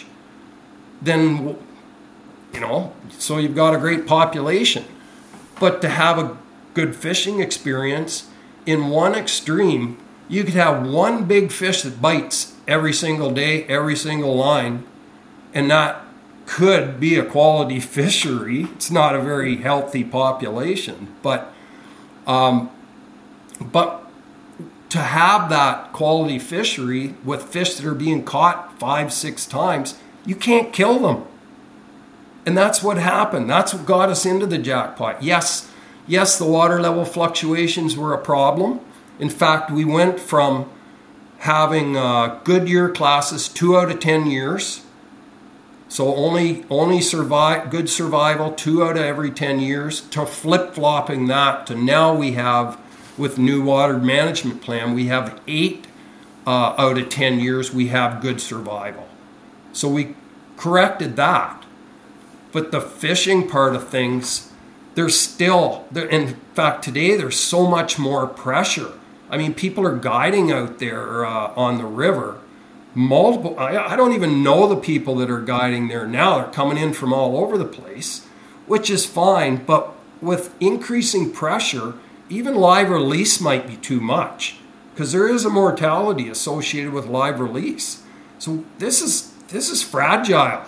then, you know, so you've got a great population. But to have a good fishing experience, in one extreme, you could have one big fish that bites every single day, every single line, and that could be a quality fishery. It's not a very healthy population, but um, but to have that quality fishery with fish that are being caught five, six times, you can't kill them. And that's what happened. That's what got us into the jackpot. Yes, yes, the water level fluctuations were a problem. In fact, we went from having uh, good year classes, two out of ten years. So only only survive good survival, two out of every ten years, to flip-flopping that to now we have, with new water management plan, we have eight uh, out of ten years we have good survival. So we corrected that. But the fishing part of things, there's still, there, in fact today there's so much more pressure. I mean, people are guiding out there uh, on the river. Multiple, I, I don't even know the people that are guiding there now. They're coming in from all over the place, which is fine. But with increasing pressure, even live release might be too much, because there is a mortality associated with live release. So this is this is fragile.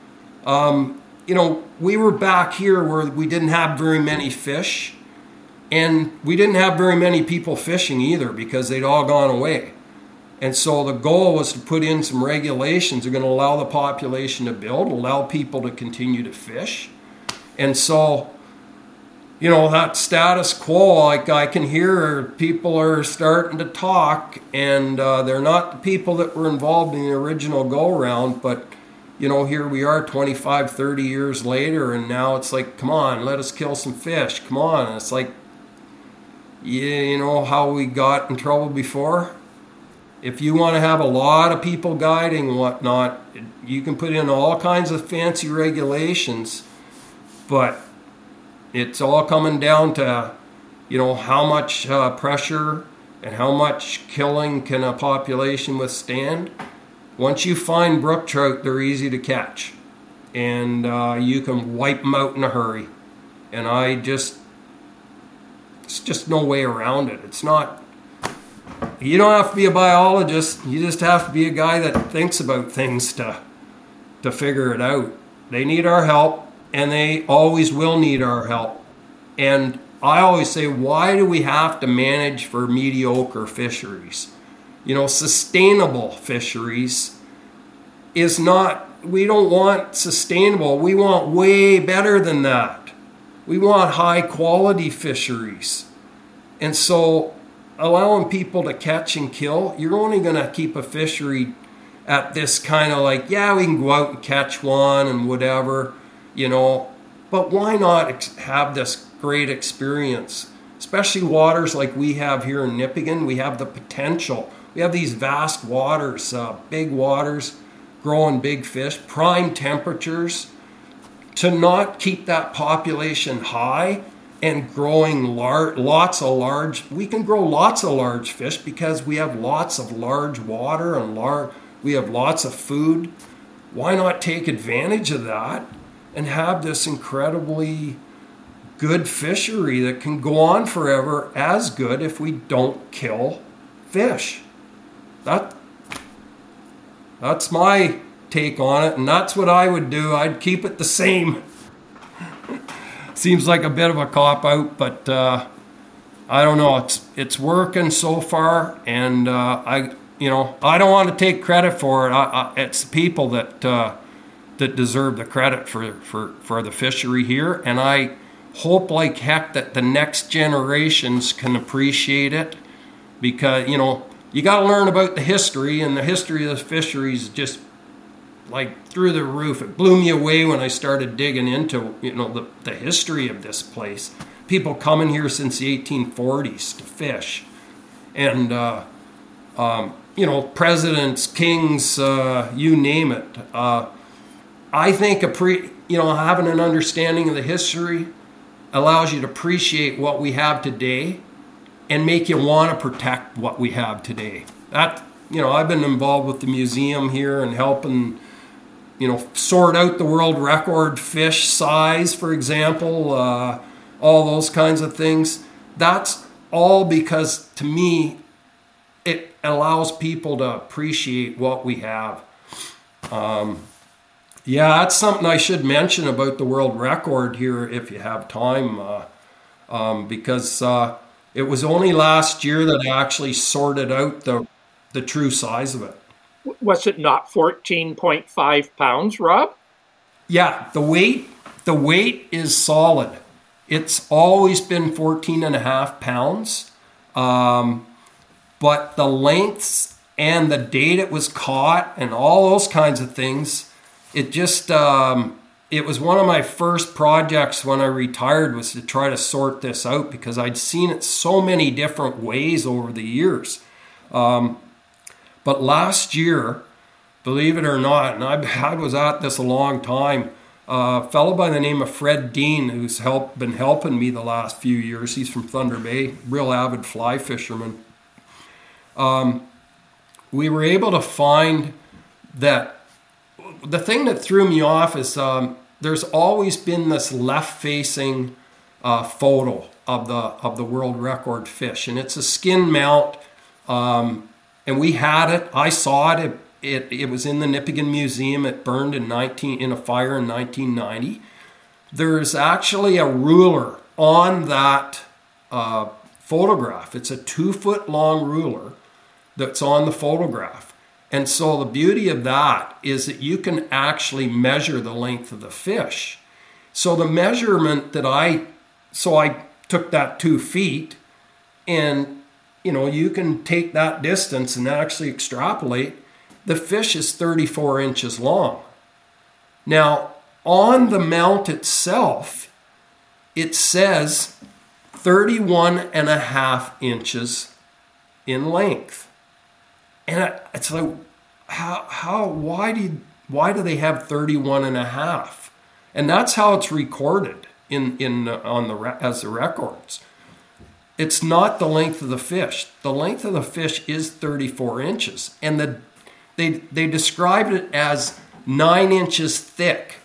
Um, you know, we were back here where we didn't have very many fish, and we didn't have very many people fishing either because they'd all gone away. And so the goal was to put in some regulations that are going to allow the population to build, allow people to continue to fish. And so, you know, that status quo, like I can hear people are starting to talk, and uh, they're not the people that were involved in the original go-round, but, you know, here we are twenty-five, thirty years later, and now it's like, come on, let us kill some fish, come on. And it's like, yeah, you know how we got in trouble before? If you want to have a lot of people guiding and whatnot, you can put in all kinds of fancy regulations, but it's all coming down to, you know, how much uh, pressure and how much killing can a population withstand. Once you find brook trout, they're easy to catch, and uh, you can wipe them out in a hurry. And I just, it's just no way around it. It's not. You don't have to be a biologist. You just have to be a guy that thinks about things to to figure it out. They need our help, and they always will need our help. And I always say, why do we have to manage for mediocre fisheries? You know, sustainable fisheries is not, we don't want sustainable. We want way better than that. We want high quality fisheries. And so allowing people to catch and kill, you're only going to keep a fishery at this kind of like, yeah, we can go out and catch one and whatever, you know, but why not ex- have this great experience? Especially waters like we have here in Nipigon, we have the potential. We have these vast waters, uh, big waters, growing big fish, prime temperatures, to not keep that population high and growing lar- lots of large, we can grow lots of large fish because we have lots of large water and lar- we have lots of food. Why not take advantage of that and have this incredibly good fishery that can go on forever as good if we don't kill fish? That, that's my take on it, and that's what I would do. I'd keep it the same. Seems like a bit of a cop-out, but uh, I don't know. It's it's working so far, and uh, I you know I don't want to take credit for it. I, I, it's the people that uh, that deserve the credit for, for, for the fishery here, and I hope like heck that the next generations can appreciate it, because you know you got to learn about the history, and the history of the fisheries is just like through the roof. It blew me away when I started digging into, you know, the, the history of this place. People coming here since the eighteen forties to fish. And, uh, um, you know, presidents, kings, uh, you name it. Uh, I think, a pre, you know, having an understanding of the history allows you to appreciate what we have today and make you want to protect what we have today. That, you know, I've been involved with the museum here and helping, you know, sort out the world record fish size, for example, uh, all those kinds of things. That's all because, to me, it allows people to appreciate what we have. Um, yeah, that's something I should mention about the world record here if you have time, uh, um, because uh, it was only last year that I actually sorted out the the true size of it. Was it not fourteen point five pounds, Rob? Yeah, the weight, the weight is solid. It's always been fourteen and a half pounds. Um, but the lengths and the date it was caught and all those kinds of things, it just, um, it was one of my first projects when I retired, was to try to sort this out, because I'd seen it so many different ways over the years. Um, but last year, believe it or not, and I, I was at this a long time, uh, a fellow by the name of Fred Dean, who's helped, been helping me the last few years. He's from Thunder Bay, real avid fly fisherman. Um, we were able to find that the thing that threw me off is um, there's always been this left-facing uh, photo of the of the world record fish, and it's a skin mount, um, and we had it. I saw it. It, it. it was in the Nipigon Museum. It burned in nineteen in a fire in nineteen ninety. There's actually a ruler on that uh, photograph. It's a two-foot long ruler that's on the photograph. And so the beauty of that is that you can actually measure the length of the fish. So the measurement that I, so I took that two feet and, you know, you can take that distance and actually extrapolate. The fish is thirty-four inches long. Now, on the mount itself, it says thirty-one and a half inches in length. And it's like, how, how, why do, you, why do they have thirty-one and a half? And that's how it's recorded in, in, on the, as the records. It's not the length of the fish. The length of the fish is thirty-four inches. And the, they, they described it as nine inches thick.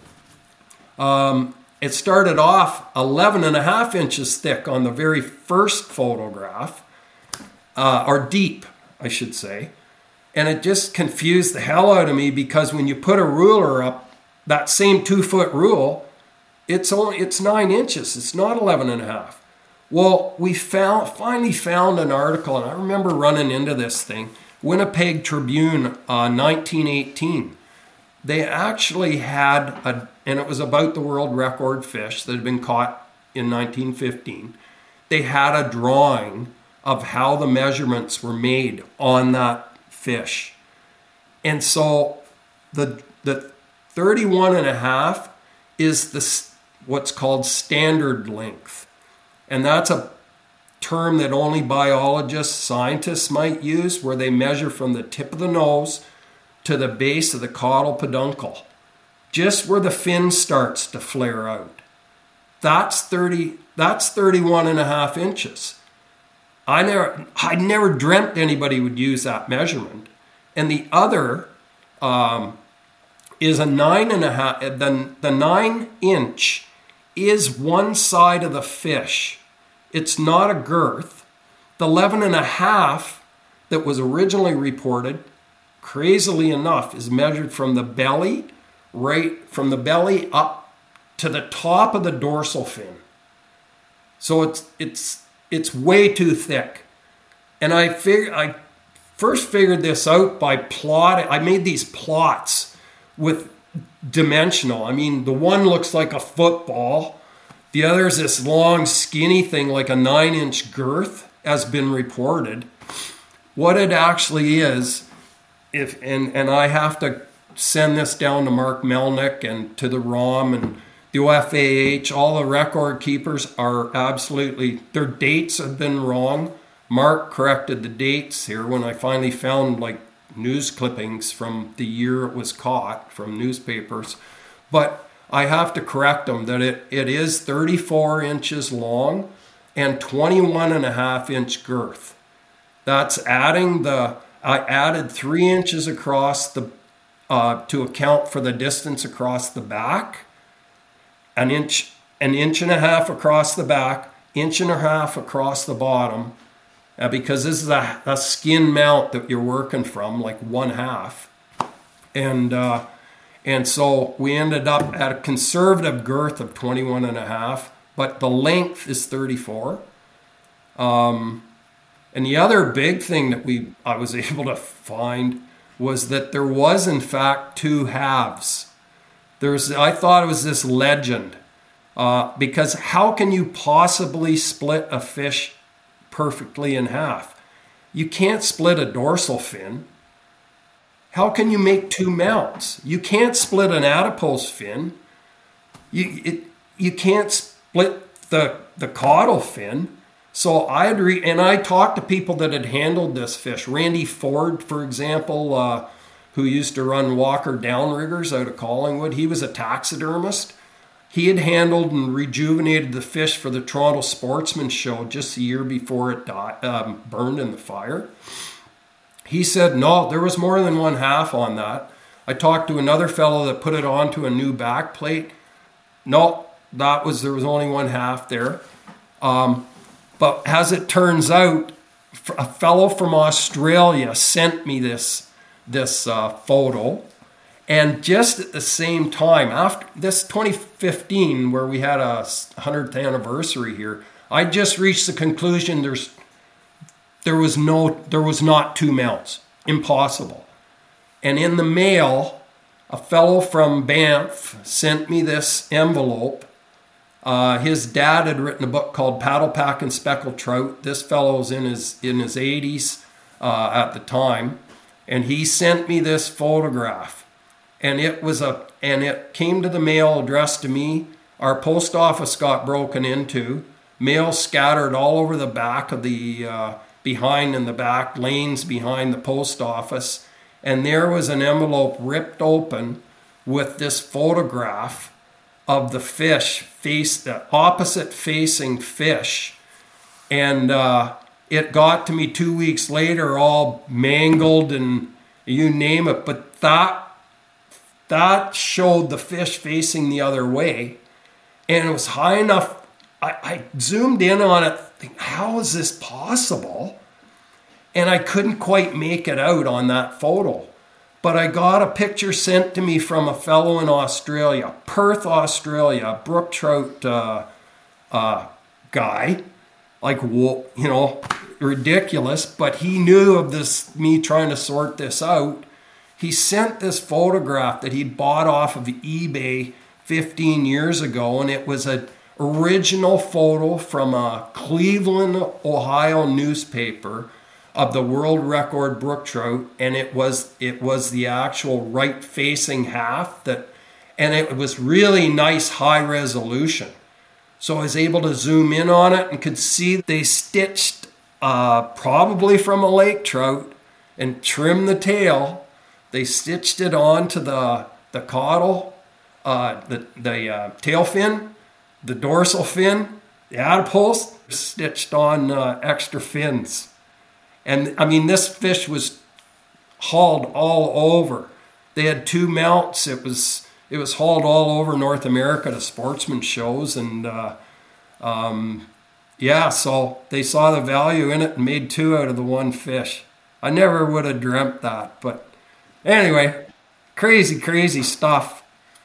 Um, it started off eleven and a half inches thick on the very first photograph, uh, or deep, I should say. And it just confused the hell out of me, because when you put a ruler up, that same two foot rule, it's only, it's nine inches. It's not eleven and a half. Well, we found, finally found an article, and I remember running into this thing, Winnipeg Tribune, uh, nineteen eighteen. They actually had a, and it was about the world record fish that had been caught in nineteen fifteen. They had a drawing of how the measurements were made on that fish. And so the the thirty-one and a half is the what's called standard length. And that's a term that only biologists, scientists might use, where they measure from the tip of the nose to the base of the caudal peduncle, just where the fin starts to flare out. That's thirty, that's thirty-one and a half inches. I never, I never dreamt anybody would use that measurement. And the other um, is a nine and a half. The, the nine inch is one side of the fish. It's not a girth. The eleven and a half that was originally reported, crazily enough, is measured from the belly, right from the belly up to the top of the dorsal fin. So it's it's it's way too thick. And I fig- I first figured this out by plotting. I made these plots with dimensional. I mean, the one looks like a football. The other is this long, skinny thing like a nine-inch girth, has been reported. What it actually is, if and, and I have to send this down to Mark Melnick and to the R O M and the O F A H. All the record keepers are absolutely, their dates have been wrong. Mark corrected the dates here when I finally found like news clippings from the year it was caught from newspapers. But I have to correct them that it, it is thirty-four inches long and twenty-one and a half inch girth. That's adding the, I added three inches across the, uh, to account for the distance across the back, an inch, an inch and a half across the back, inch and a half across the bottom, uh, because this is a, a skin mount that you're working from, like one half. And, uh, and so we ended up at a conservative girth of twenty-one and a half, but the length is thirty-four. Um, and the other big thing that we I was able to find was that there was in fact two halves. There's I thought it was this legend, uh, because how can you possibly split a fish perfectly in half? You can't split a dorsal fin. How can you make two mounts? You can't split an adipose fin. You it, you can't split the the caudal fin. So I had re- and I talked to people that had handled this fish. Randy Ford, for example, uh, who used to run Walker Downriggers out of Collingwood. He was a taxidermist. He had handled and rejuvenated the fish for the Toronto Sportsman Show just a year before it died, um, burned in the fire. He said, no, there was more than one half on that. I talked to another fellow that put it onto a new back plate. No, that was, there was only one half there. Um, but as it turns out, a fellow from Australia sent me this, this uh, photo. And just at the same time, after this twenty fifteen, where we had a hundredth anniversary here, I just reached the conclusion there's There was no, there was not two mounts. Impossible. And in the mail, a fellow from Banff sent me this envelope. Uh, his dad had written a book called Paddle Pack and Speckled Trout. This fellow's in his in his eighties uh, at the time, and he sent me this photograph. And it was a, and it came to the mail addressed to me. Our post office got broken into. Mail scattered all over the back of the. Uh, behind in the back lanes behind the post office, and there was an envelope ripped open with this photograph of the fish, face the opposite facing fish, and uh, it got to me two weeks later all mangled and you name it, but that that showed the fish facing the other way, and it was high enough. I, I zoomed in on it, thinking, how is this possible? And I couldn't quite make it out on that photo. But I got a picture sent to me from a fellow in Australia, Perth, Australia, brook trout uh, uh, guy. Like, you know, ridiculous. But he knew of this, me trying to sort this out. He sent this photograph that he'd bought off of eBay fifteen years ago, and it was an original photo from a Cleveland, Ohio newspaper of the world record brook trout, and it was it was the actual right facing half that, and it was really nice high resolution. So I was able to zoom in on it and could see they stitched uh, probably from a lake trout and trimmed the tail. They stitched it onto the the caudal, uh, the the uh, tail fin, the dorsal fin, the adipose, stitched on uh, extra fins. And I mean, this fish was hauled all over. They had two mounts. It was it was hauled all over North America to sportsman shows, and uh, um, yeah, so they saw the value in it and made two out of the one fish. I never would have dreamt that, but anyway, crazy, crazy stuff.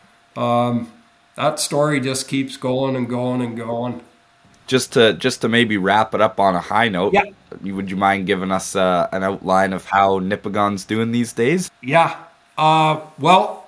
Um, that story just keeps going and going and going. Just to just to maybe wrap it up on a high note, yeah. Would you mind giving us uh, an outline of how Nipigon's doing these days? Yeah. Uh, well,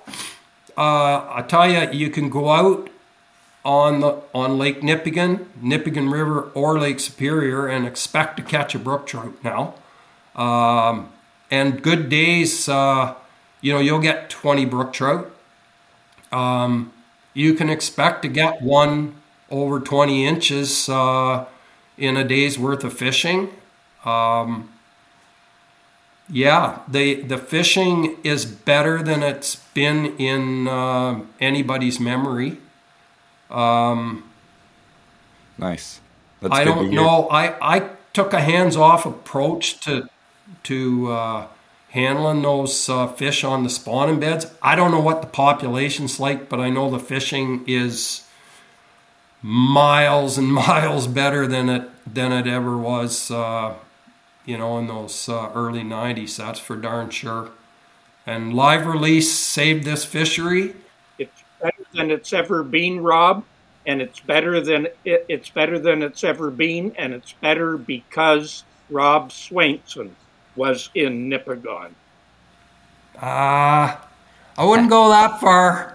uh, I tell you, you can go out on the on Lake Nipigon, Nipigon River, or Lake Superior, and expect to catch a brook trout now. Um, and good days, uh, you know, you'll get twenty brook trout. Um, you can expect to get one over twenty inches uh, in a day's worth of fishing. Um, yeah, the the fishing is better than it's been in uh, anybody's memory. Um, Nice. That's I good to don't hear. know. I, I took a hands-off approach to to uh, handling those uh, fish on the spawning beds. I don't know what the population's like, but I know the fishing is miles and miles better than it than it ever was. Uh, you know, in those uh, early nineties. That's for darn sure. And live release saved this fishery. It's better than it's ever been, Rob, and it's better than it, it's better than it's ever been, and it's better because Rob Swainson was in Nipigon. Ah, uh, I wouldn't go that far.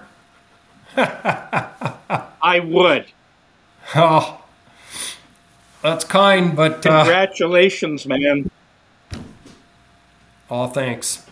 I would. Oh, that's kind, but uh, Congratulations, man. oh, thanks.